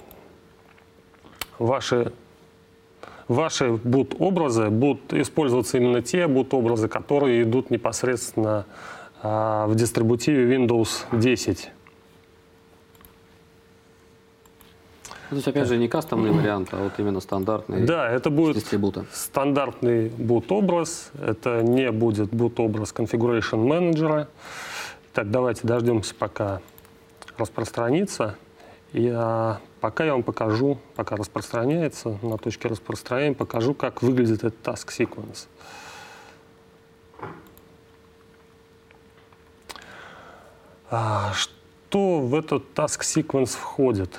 ваши, ваши boot-образы, будут использоваться именно те boot-образы, которые идут непосредственно а, в дистрибутиве Windows десять. То есть, опять же, не кастомный вариант, а вот именно стандартный. Да, это будет дистрибута. Стандартный boot-образ. Это не будет boot-образ Configuration Manager. Так, давайте дождемся, пока распространится. И а, пока я вам покажу, пока распространяется, на точке распространения, покажу, как выглядит этот Task Sequence. А, что в этот Task Sequence входит?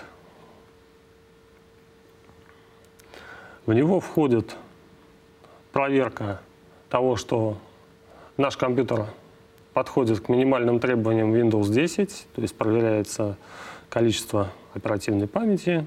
В него входит проверка того, что наш компьютер подходит к минимальным требованиям Windows десять, то есть проверяется количество оперативной памяти,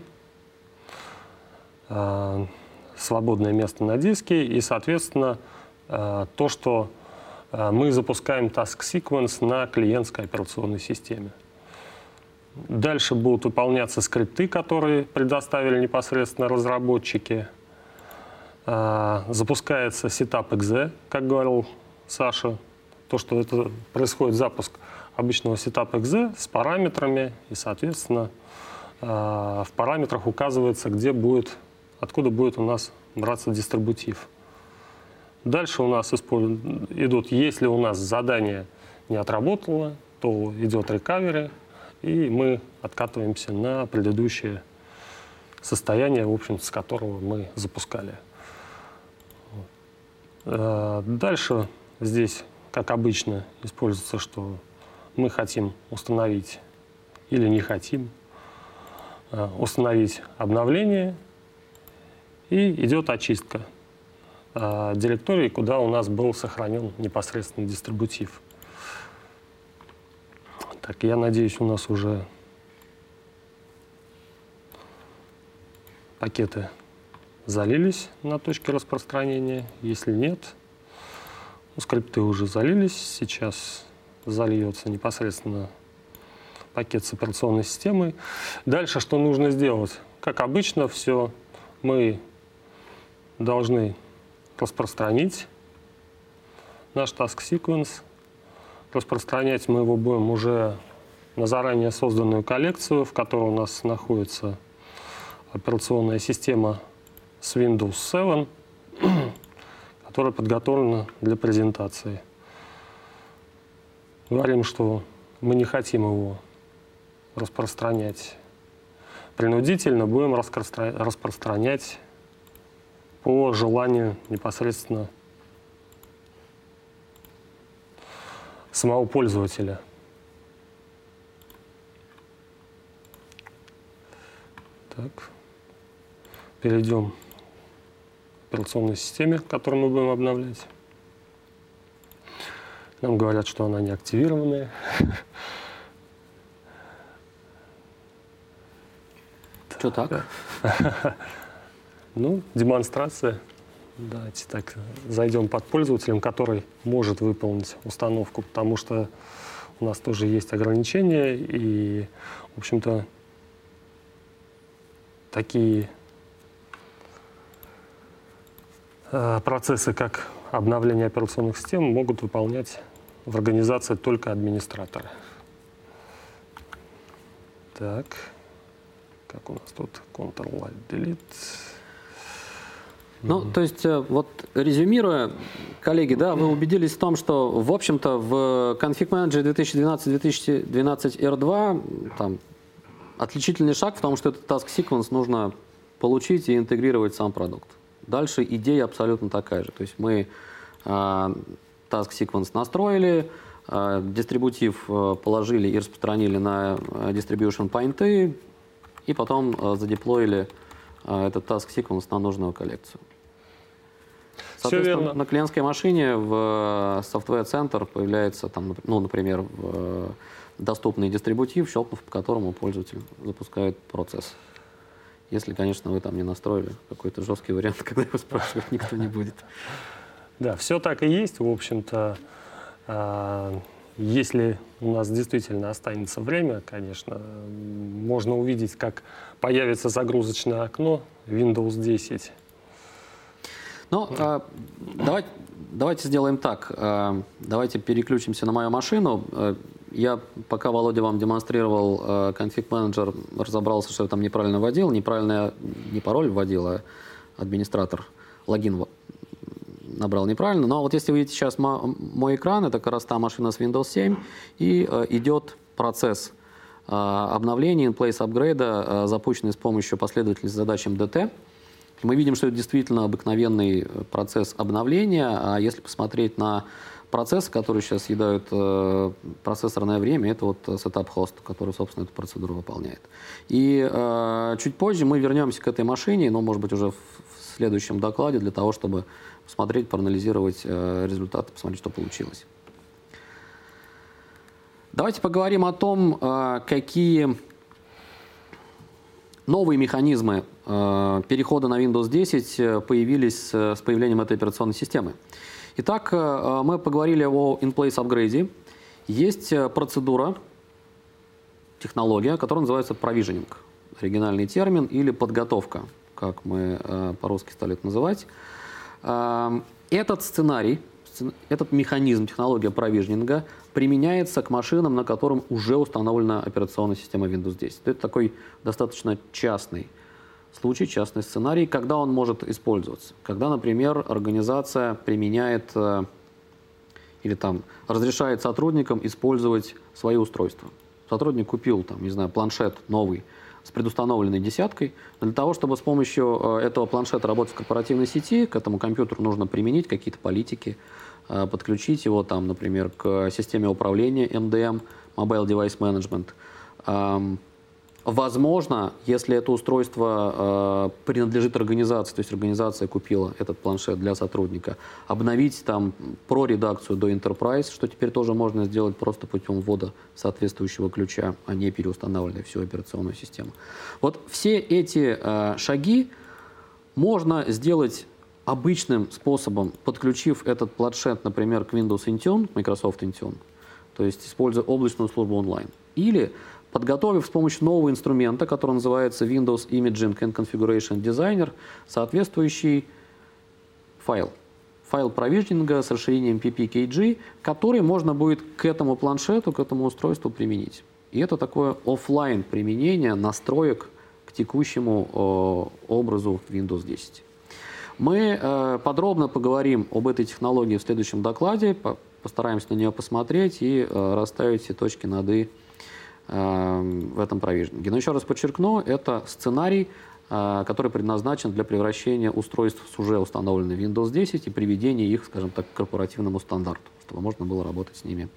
э, свободное место на диске и, соответственно, э, то, что э, мы запускаем Task Sequence на клиентской операционной системе. Дальше будут выполняться скрипты, которые предоставили непосредственно разработчики. Запускается setup.exe, как говорил Саша, то, что это происходит запуск обычного setup.exe с параметрами, и, соответственно, в параметрах указывается, где будет, откуда будет у нас браться дистрибутив. Дальше у нас идут, если у нас задание не отработало, то идет recovery, и мы откатываемся на предыдущее состояние, в общем, с которого мы запускали. Дальше здесь, как обычно, используется, что мы хотим установить или не хотим установить обновление, и идет очистка. э, директорий, куда у нас был сохранен непосредственно дистрибутив. Так, я надеюсь, у нас уже пакеты залились на точке распространения. Если нет, ну, скрипты уже залились. Сейчас зальется непосредственно пакет с операционной системой. Дальше что нужно сделать? Как обычно, все мы должны распространить наш task sequence. Распространять мы его будем уже на заранее созданную коллекцию, в которой у нас находится операционная система с Windows семь, которая подготовлена для презентации. Говорим, что мы не хотим его распространять принудительно, будем распро- распространять по желанию непосредственно самого пользователя. Так. Перейдем к операционной системе, которую мы будем обновлять. Нам говорят, что она не активированная. Что так? Ну, демонстрация. Давайте так зайдем под пользователем, который может выполнить установку, потому что у нас тоже есть ограничения, и, в общем-то, такие э, процессы, как обновление операционных систем, могут выполнять в организации только администраторы. Так, как у нас тут? Ctrl-Alt-Delete. Ну, то есть, вот резюмируя, коллеги, да, вы убедились в том, что, в общем-то, в Config Manager две тысячи двенадцать две тысячи двенадцать эр два там отличительный шаг в том, что этот task sequence нужно получить и интегрировать в сам продукт. Дальше идея абсолютно такая же. То есть мы э, task sequence настроили, э, дистрибутив э, положили и распространили на э, distribution поинты, и потом э, задеплоили э, этот task sequence на нужную коллекцию. Соответственно, на клиентской машине в Software Center появляется, там, ну, например, в, доступный дистрибутив, щелкнув по которому пользователь запускает процесс. Если, конечно, вы там не настроили какой-то жесткий вариант, когда его спрашивать никто не будет. Да, все так и есть. В общем-то, если у нас действительно останется время, конечно, можно увидеть, как появится загрузочное окно Windows десять. Ну, э, давайте, давайте сделаем так. Э, давайте переключимся на мою машину. Э, я, пока Володя вам демонстрировал э, Config Manager, разобрался, что я там неправильно вводил. Неправильно не пароль вводил, а администратор логин набрал неправильно. Но вот если вы видите сейчас мой экран, это как раз та машина с Windows семь, и э, идет процесс э, обновления, in-place апгрейда, э, запущенный с помощью последовательности задач эм дэ тэ. Мы видим, что это действительно обыкновенный процесс обновления, а если посмотреть на процессы, которые сейчас съедают э, процессорное время, это вот setup host, который, собственно, эту процедуру выполняет. И э, чуть позже мы вернемся к этой машине, но, может быть, уже в, в следующем докладе, для того, чтобы посмотреть, проанализировать э, результаты, посмотреть, что получилось. Давайте поговорим о том, э, какие новые механизмы э, перехода на Windows десять появились э, с появлением этой операционной системы. Итак, э, мы поговорили о in-place апгрейде. Есть э, процедура, технология, которая называется provisioning. Оригинальный термин, или подготовка, как мы э, по-русски стали это называть. Э, этот сценарий, этот механизм, технология провижнинга применяется к машинам, на котором уже установлена операционная система Windows десять. Это такой достаточно частный случай, частный сценарий, когда он может использоваться. Когда, например, организация применяет э, или там разрешает сотрудникам использовать свои устройства. Сотрудник купил, там, не знаю, планшет новый с предустановленной десяткой. Для того, чтобы с помощью этого планшета работать в корпоративной сети, к этому компьютеру нужно применить какие-то политики, подключить его, там, например, к системе управления эм дэ эм, Mobile Device Management. Возможно, если это устройство э, принадлежит организации, то есть организация купила этот планшет для сотрудника, обновить там про редакцию до Enterprise, что теперь тоже можно сделать просто путем ввода соответствующего ключа, а не переустанавливая всю операционную систему. Вот все эти э, шаги можно сделать обычным способом, подключив этот планшет, например, к Windows Intune, Microsoft Intune, то есть используя облачную службу онлайн, или подготовив с помощью нового инструмента, который называется Windows Imaging and Configuration Designer, соответствующий файл. Файл провиждинга с расширением пи пи кей джи, который можно будет к этому планшету, к этому устройству применить. И это такое офлайн применение настроек к текущему э, образу Windows десять. Мы э, подробно поговорим об этой технологии в следующем докладе, по постараемся на нее посмотреть и э, расставить все точки над «и» в этом провиждинге. Но еще раз подчеркну, это сценарий, который предназначен для превращения устройств с уже установленной Windows десять и приведения их, скажем так, к корпоративному стандарту, чтобы можно было работать с ними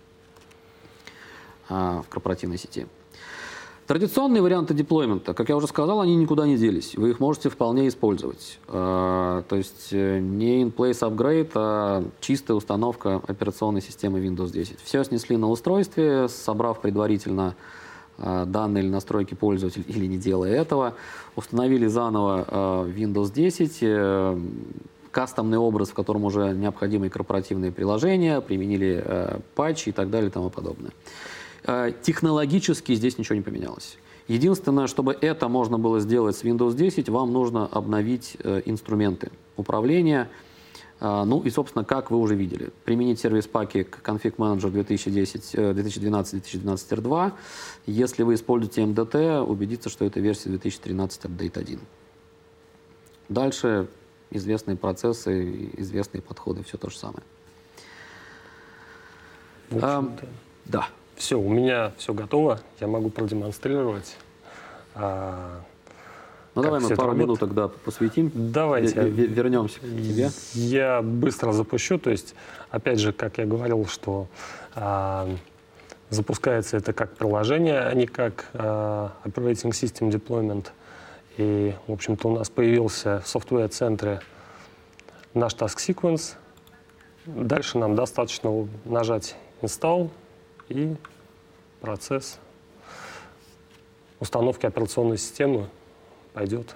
в корпоративной сети. Традиционные варианты деплоймента, как я уже сказал, они никуда не делись. Вы их можете вполне использовать. То есть не in-place upgrade, а чистая установка операционной системы Windows десять. Все снесли на устройстве, собрав предварительно данные или настройки пользователя, или не делая этого, установили заново Windows десять, кастомный образ, в котором уже необходимые корпоративные приложения, применили патчи и так далее и тому подобное. Технологически здесь ничего не поменялось. Единственное, чтобы это можно было сделать с Windows десять, вам нужно обновить инструменты управления. Ну и, собственно, как вы уже видели, применить сервис-паки к Config Manager две тысячи двенадцать две тысячи двенадцать эр два. Если вы используете эм дэ тэ, убедиться, что это версия две тысячи тринадцать Update один. Дальше известные процессы, известные подходы, все то же самое. А, да. Все, у меня все готово, я могу продемонстрировать. А, ну давай мы пару минут тогда посвятим. Давайте. Вернемся к тебе. Я быстро запущу, то есть, опять же, как я говорил, что а, запускается это как приложение, а не как а, Operating System Deployment. И, в общем-то, у нас появился в софтвер-центре наш Task Sequence. Дальше нам достаточно нажать Install, и процесс установки операционной системы пойдет.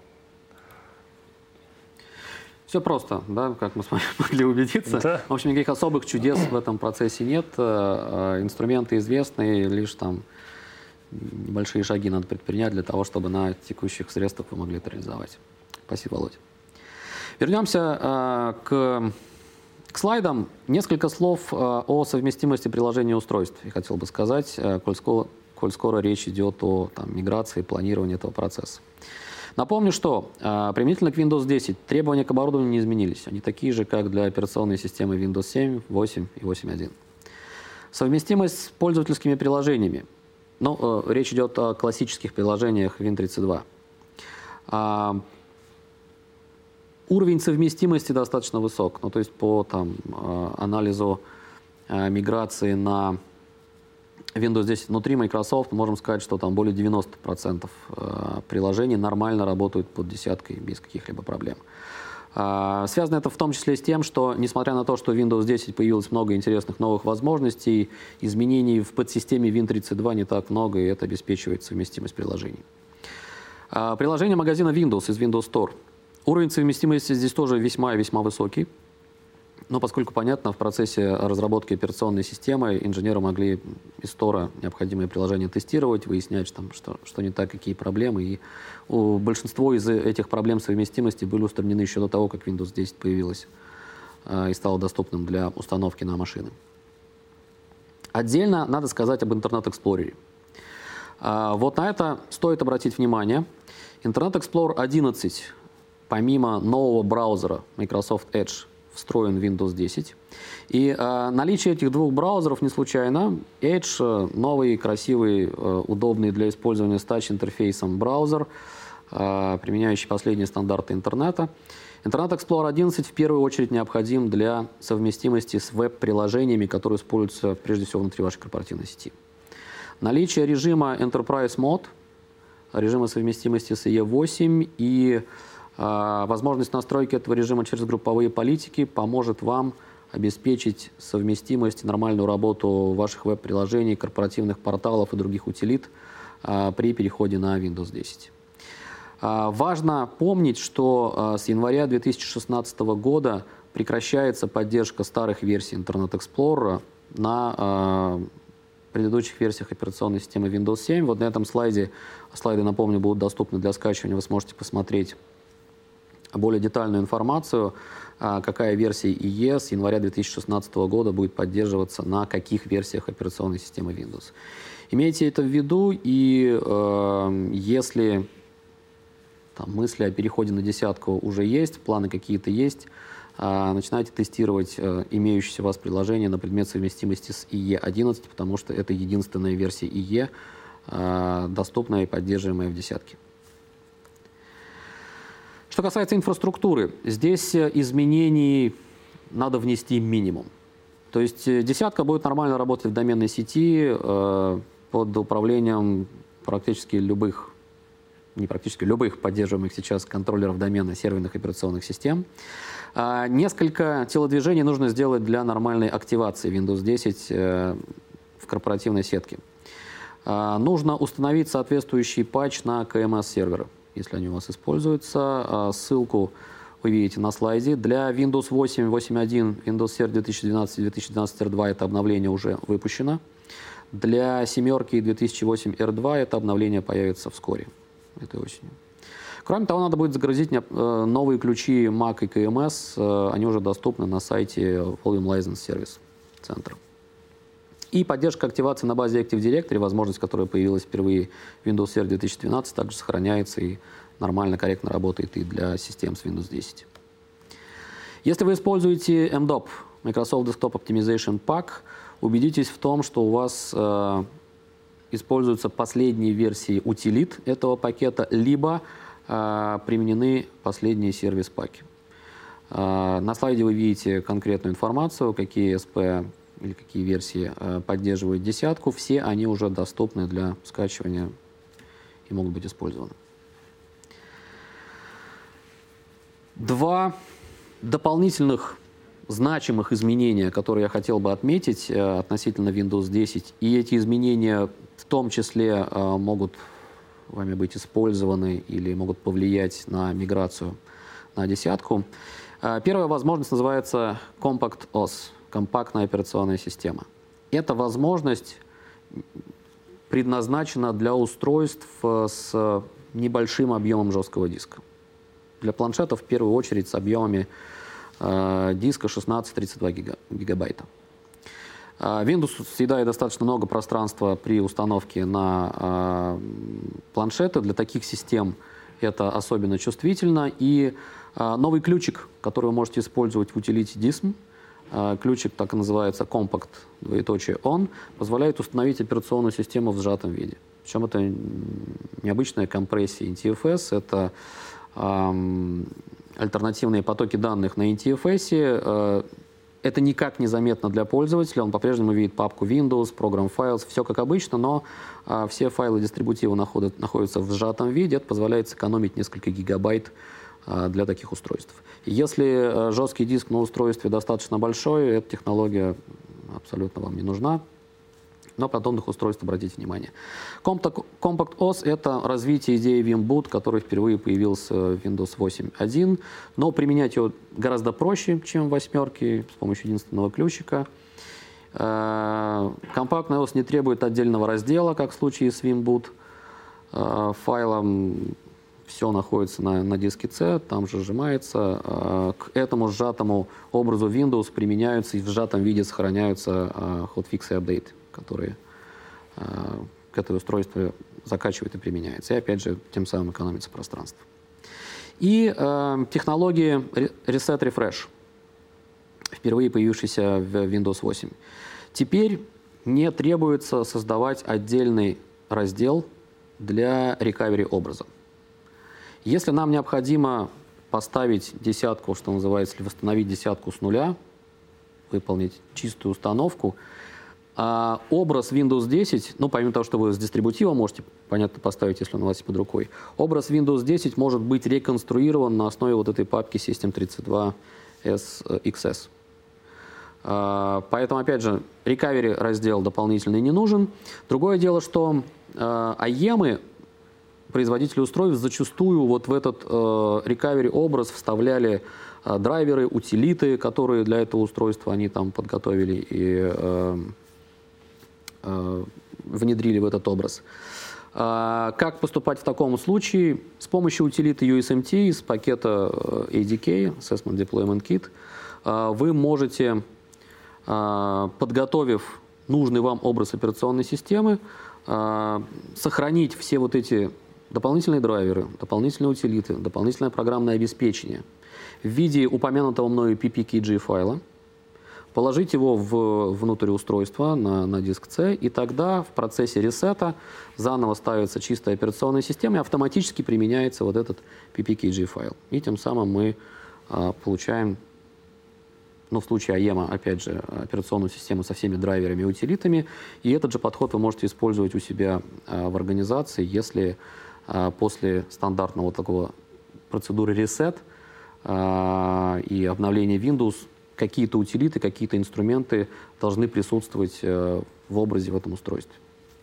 Все просто, да, как мы с вами могли убедиться. Да. В общем, никаких особых чудес в этом процессе нет. Инструменты известны, лишь там небольшие шаги надо предпринять для того, чтобы на текущих средствах вы могли это реализовать. Спасибо, Володя. Вернемся к... К слайдам несколько слов о совместимости приложения и устройств. Я хотел бы сказать, коль скоро, коль скоро речь идет о там, миграции и планировании этого процесса. Напомню, что применительно к Windows десять требования к оборудованию не изменились. Они такие же, как для операционной системы Windows семь, восемь и восемь точка один. Совместимость с пользовательскими приложениями. Ну, речь идет о классических приложениях Win тридцать два. Уровень совместимости достаточно высок, ну, то есть по там, анализу миграции на Windows десять внутри Microsoft можем сказать, что там более девяноста процентов приложений нормально работают под десяткой без каких-либо проблем. Связано это в том числе с тем, что несмотря на то, что в Windows десять появилось много интересных новых возможностей, изменений в подсистеме Win тридцать два не так много, и это обеспечивает совместимость приложений. Приложение магазина Windows из Windows Store. Уровень совместимости здесь тоже весьма и весьма высокий, но поскольку, понятно, в процессе разработки операционной системы инженеры могли из стора необходимые приложения тестировать, выяснять, там, что, что не так, какие проблемы, и у, большинство из этих проблем совместимости были устранены еще до того, как Windows десять появилась э, и стала доступным для установки на машины. Отдельно надо сказать об Internet Explorer. Э, вот на это стоит обратить внимание. Internet Explorer одиннадцать, помимо нового браузера Microsoft Edge, встроен в Windows десять. И э, наличие этих двух браузеров не случайно. Edge э, – новый, красивый, э, удобный для использования с тач-интерфейсом браузер, э, применяющий последние стандарты интернета. Internet Explorer одиннадцать в первую очередь необходим для совместимости с веб-приложениями, которые используются прежде всего внутри вашей корпоративной сети. Наличие режима Enterprise Mode режима совместимости с и и восемь, и э, возможность настройки этого режима через групповые политики поможет вам обеспечить совместимость и нормальную работу ваших веб-приложений, корпоративных порталов и других утилит э, при переходе на Windows десять. Э, важно помнить, что э, с января две тысячи шестнадцатого года прекращается поддержка старых версий Internet Explorer на э, предыдущих версиях операционной системы Windows семь. Вот на этом слайде, слайды, напомню, будут доступны для скачивания, вы сможете посмотреть более детальную информацию, э, какая версия и и с января две тысячи шестнадцатого года будет поддерживаться на каких версиях операционной системы Windows. Имейте это в виду, и э, если там, мысли о переходе на десятку уже есть, планы какие-то есть, начинайте тестировать имеющиеся у вас приложения на предмет совместимости с и и одиннадцать, потому что это единственная версия и и, доступная и поддерживаемая в десятке. Что касается инфраструктуры, здесь изменений надо внести минимум. То есть десятка будет нормально работать в доменной сети под управлением практически любых, не практически любых поддерживаемых сейчас контроллеров домена серверных операционных систем. А, несколько телодвижений нужно сделать для нормальной активации Windows десять э, в корпоративной сетке. А, нужно установить соответствующий патч на ка эм эс-серверы, если они у вас используются. А, ссылку вы видите на слайде. Для Windows восемь, восемь точка один, Windows Server две тысячи двенадцать, две тысячи двенадцать эр два это обновление уже выпущено. Для семерки две тысячи восемь эр два это обновление появится вскоре, этой осенью. Кроме того, надо будет загрузить новые ключи Mac и ка эм эс. Они уже доступны на сайте Volume License Service Center. И поддержка активации на базе Active Directory, возможность, которая появилась впервые в Windows Server две тысячи двенадцать, также сохраняется и нормально, корректно работает и для систем с Windows десять. Если вы используете эм доп, Microsoft Desktop Optimization Pack, убедитесь в том, что у вас э, используются последние версии утилит этого пакета, либо применены последние сервис-паки. На слайде вы видите конкретную информацию, какие эс пи или какие версии поддерживают десятку. Все они уже доступны для скачивания и могут быть использованы. Два дополнительных значимых изменения, которые я хотел бы отметить относительно Windows десять, и эти изменения в том числе могут вами быть использованы или могут повлиять на миграцию на десятку. Первая возможность называется Compact о эс, компактная операционная система. Эта возможность предназначена для устройств с небольшим объемом жесткого диска. Для планшетов в первую очередь с объемами э, диска шестнадцать тридцать два гигабайта. Windows съедает достаточно много пространства при установке на э, планшеты. Для таких систем это особенно чувствительно. И э, новый ключик, который вы можете использовать в утилите ди ай эс эм, э, ключик так и называется Compact, двоеточие on, позволяет установить операционную систему в сжатом виде. Причем это необычная компрессия эн ти эф эс, это э, альтернативные потоки данных на эн ти эф эс. Э, Это никак не заметно для пользователя, он по-прежнему видит папку Windows, Program Files, все как обычно, но а, все файлы дистрибутива находят, находятся в сжатом виде, это позволяет сэкономить несколько гигабайт а, для таких устройств. И если а, жесткий диск на устройстве достаточно большой, эта технология абсолютно вам не нужна. Но подобных устройств обратите внимание. Compact, Compact о эс — это развитие идеи Vimboot, который впервые появился в Windows восемь точка один, но применять его гораздо проще, чем в восьмерке, с помощью единственного ключика. Компактный о эс не требует отдельного раздела, как в случае с Vimboot. Файлом все находится на, на диске C, там же сжимается. К этому сжатому образу Windows применяются и в сжатом виде сохраняются hotfix и апдейты, которые э, к этому устройству закачивают и применяются. И опять же, тем самым экономится пространство. И э, технологии Reset Refresh, впервые появившиеся в Windows восемь. Теперь не требуется создавать отдельный раздел для recovery образа. Если нам необходимо поставить десятку, что называется, или восстановить десятку с нуля, выполнить чистую установку, А образ Windows десять, ну, помимо того, что вы с дистрибутива можете, понятно, поставить, если он у вас есть под рукой, образ Windows десять может быть реконструирован на основе вот этой папки систем тридцать два эс икс эс. А, поэтому, опять же, recovery раздел дополнительный не нужен. Другое дело, что а, ай эм ы, производители устройств, зачастую вот в этот а, recovery образ вставляли а, драйверы, утилиты, которые для этого устройства они там подготовили и а, внедрили в этот образ. Как поступать в таком случае? С помощью утилиты ю эс эм ти из пакета эй ди кей, Assessment Deployment Kit, вы можете, подготовив нужный вам образ операционной системы, сохранить все вот эти дополнительные драйверы, дополнительные утилиты, дополнительное программное обеспечение в виде упомянутого мною пи пи кей джи файла, положить его в, внутрь устройства на, на диск C, и тогда в процессе ресета заново ставится чистая операционная система и автоматически применяется вот этот пи пи кей джи файл. И тем самым мы а, получаем, ну, в случае ай эм, опять же, операционную систему со всеми драйверами и утилитами. И этот же подход вы можете использовать у себя а, в организации, если а, после стандартного такого процедуры ресет а, и обновления Windows какие-то утилиты, какие-то инструменты должны присутствовать э, в образе в этом устройстве.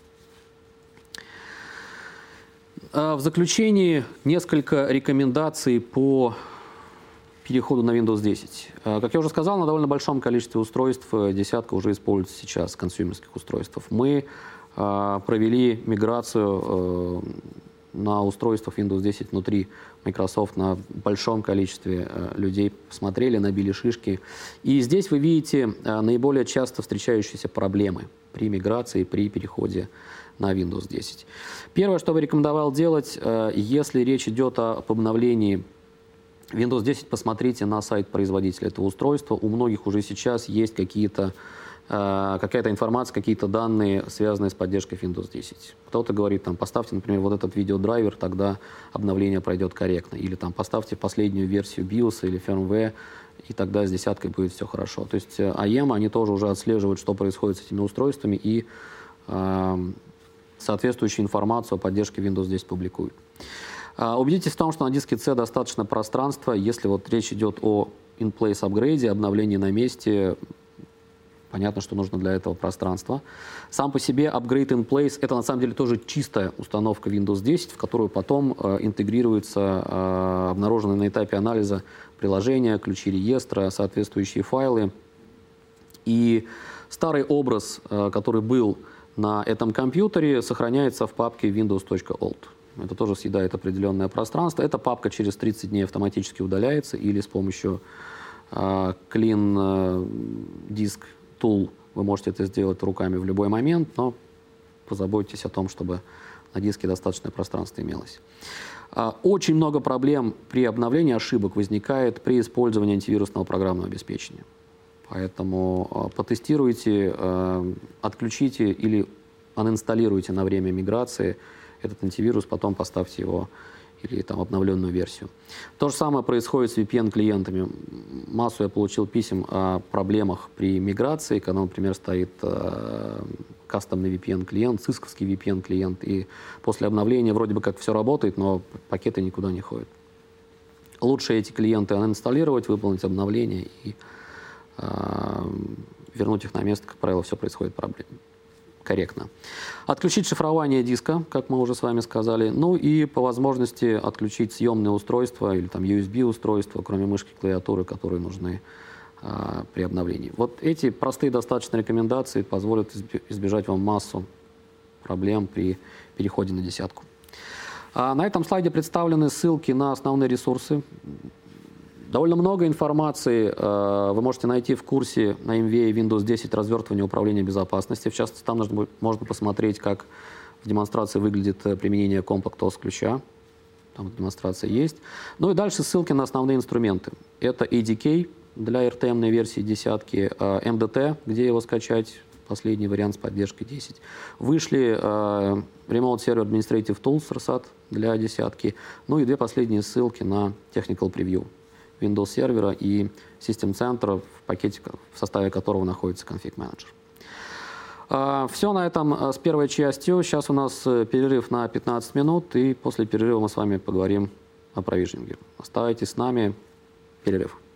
А в заключении несколько рекомендаций по переходу на Windows десять. А, как я уже сказал, на довольно большом количестве устройств десятка уже используется сейчас, консюмерских устройств. Мы а, провели миграцию а, на устройствах Windows десять внутри Microsoft на большом количестве э, людей, посмотрели, набили шишки. И здесь вы видите э, наиболее часто встречающиеся проблемы при миграции, при переходе на Windows десять. Первое, что бы рекомендовал делать, э, если речь идет об обновлении Windows десять, посмотрите на сайт производителя этого устройства. У многих уже сейчас есть какие-то какая-то информация, какие-то данные, связанные с поддержкой Windows десять. Кто-то говорит, там, поставьте, например, вот этот видеодрайвер, тогда обновление пройдет корректно. Или там, поставьте последнюю версию биоса или firmware, и тогда с десяткой будет все хорошо. То есть ай эм, они тоже уже отслеживают, что происходит с этими устройствами, и э, соответствующую информацию о поддержке Windows десять публикуют. Э, убедитесь в том, что на диске C достаточно пространства, если вот речь идет о in-place апгрейде, обновлении на месте. Понятно, что нужно для этого пространство. Сам по себе Upgrade in Place — это на самом деле тоже чистая установка Windows десять, в которую потом э, интегрируются э, обнаруженные на этапе анализа приложения, ключи реестра, соответствующие файлы. И старый образ, э, который был на этом компьютере, сохраняется в папке windows.old. Это тоже съедает определенное пространство. Эта папка через тридцать дней автоматически удаляется или с помощью э, Clean Disk Tool вы можете это сделать руками в любой момент, но позаботьтесь о том, чтобы на диске достаточное пространство имелось. Очень много проблем при обновлении, ошибок возникает при использовании антивирусного программного обеспечения. Поэтому потестируйте, отключите или анинсталируйте на время миграции этот антивирус, потом поставьте его или там обновленную версию. То же самое происходит с ви пи эн-клиентами. Массу я получил писем о проблемах при миграции, когда, например, стоит э, кастомный ви пи эн-клиент, цисковский ви пи эн-клиент, и после обновления вроде бы как все работает, но пакеты никуда не ходят. Лучше эти клиенты анинсталлировать, выполнить обновление и э, вернуть их на место. Как правило, все происходит проблем. корректно. Отключить шифрование диска, как мы уже с вами сказали, ну и по возможности отключить съемные устройства или там ю эс би-устройства, кроме мышки и клавиатуры, которые нужны а, при обновлении. Вот эти простые достаточно рекомендации позволят избежать вам массу проблем при переходе на десятку. А на этом слайде представлены ссылки на основные ресурсы. Довольно много информации э, вы можете найти в курсе на эм ви эй Windows десять развертывание управления безопасности. В частности, там нужно, можно посмотреть, как в демонстрации выглядит применение Compact о эс ключа. Там демонстрация есть. Ну и дальше ссылки на основные инструменты. Это эй ди кей для эр ти эм-ной версии десятки, э, эм ди ти, где его скачать, последний вариант с поддержкой десять. Вышли э, Remote Server Administrative Tools эр сат для десятки. Ну и две последние ссылки на Technical Preview Windows сервера и System Center, в пакете, в составе которого находится Config Manager. Все на этом с первой частью. Сейчас у нас перерыв на пятнадцать минут, и после перерыва мы с вами поговорим о провижнинге. Оставайтесь с нами. Перерыв.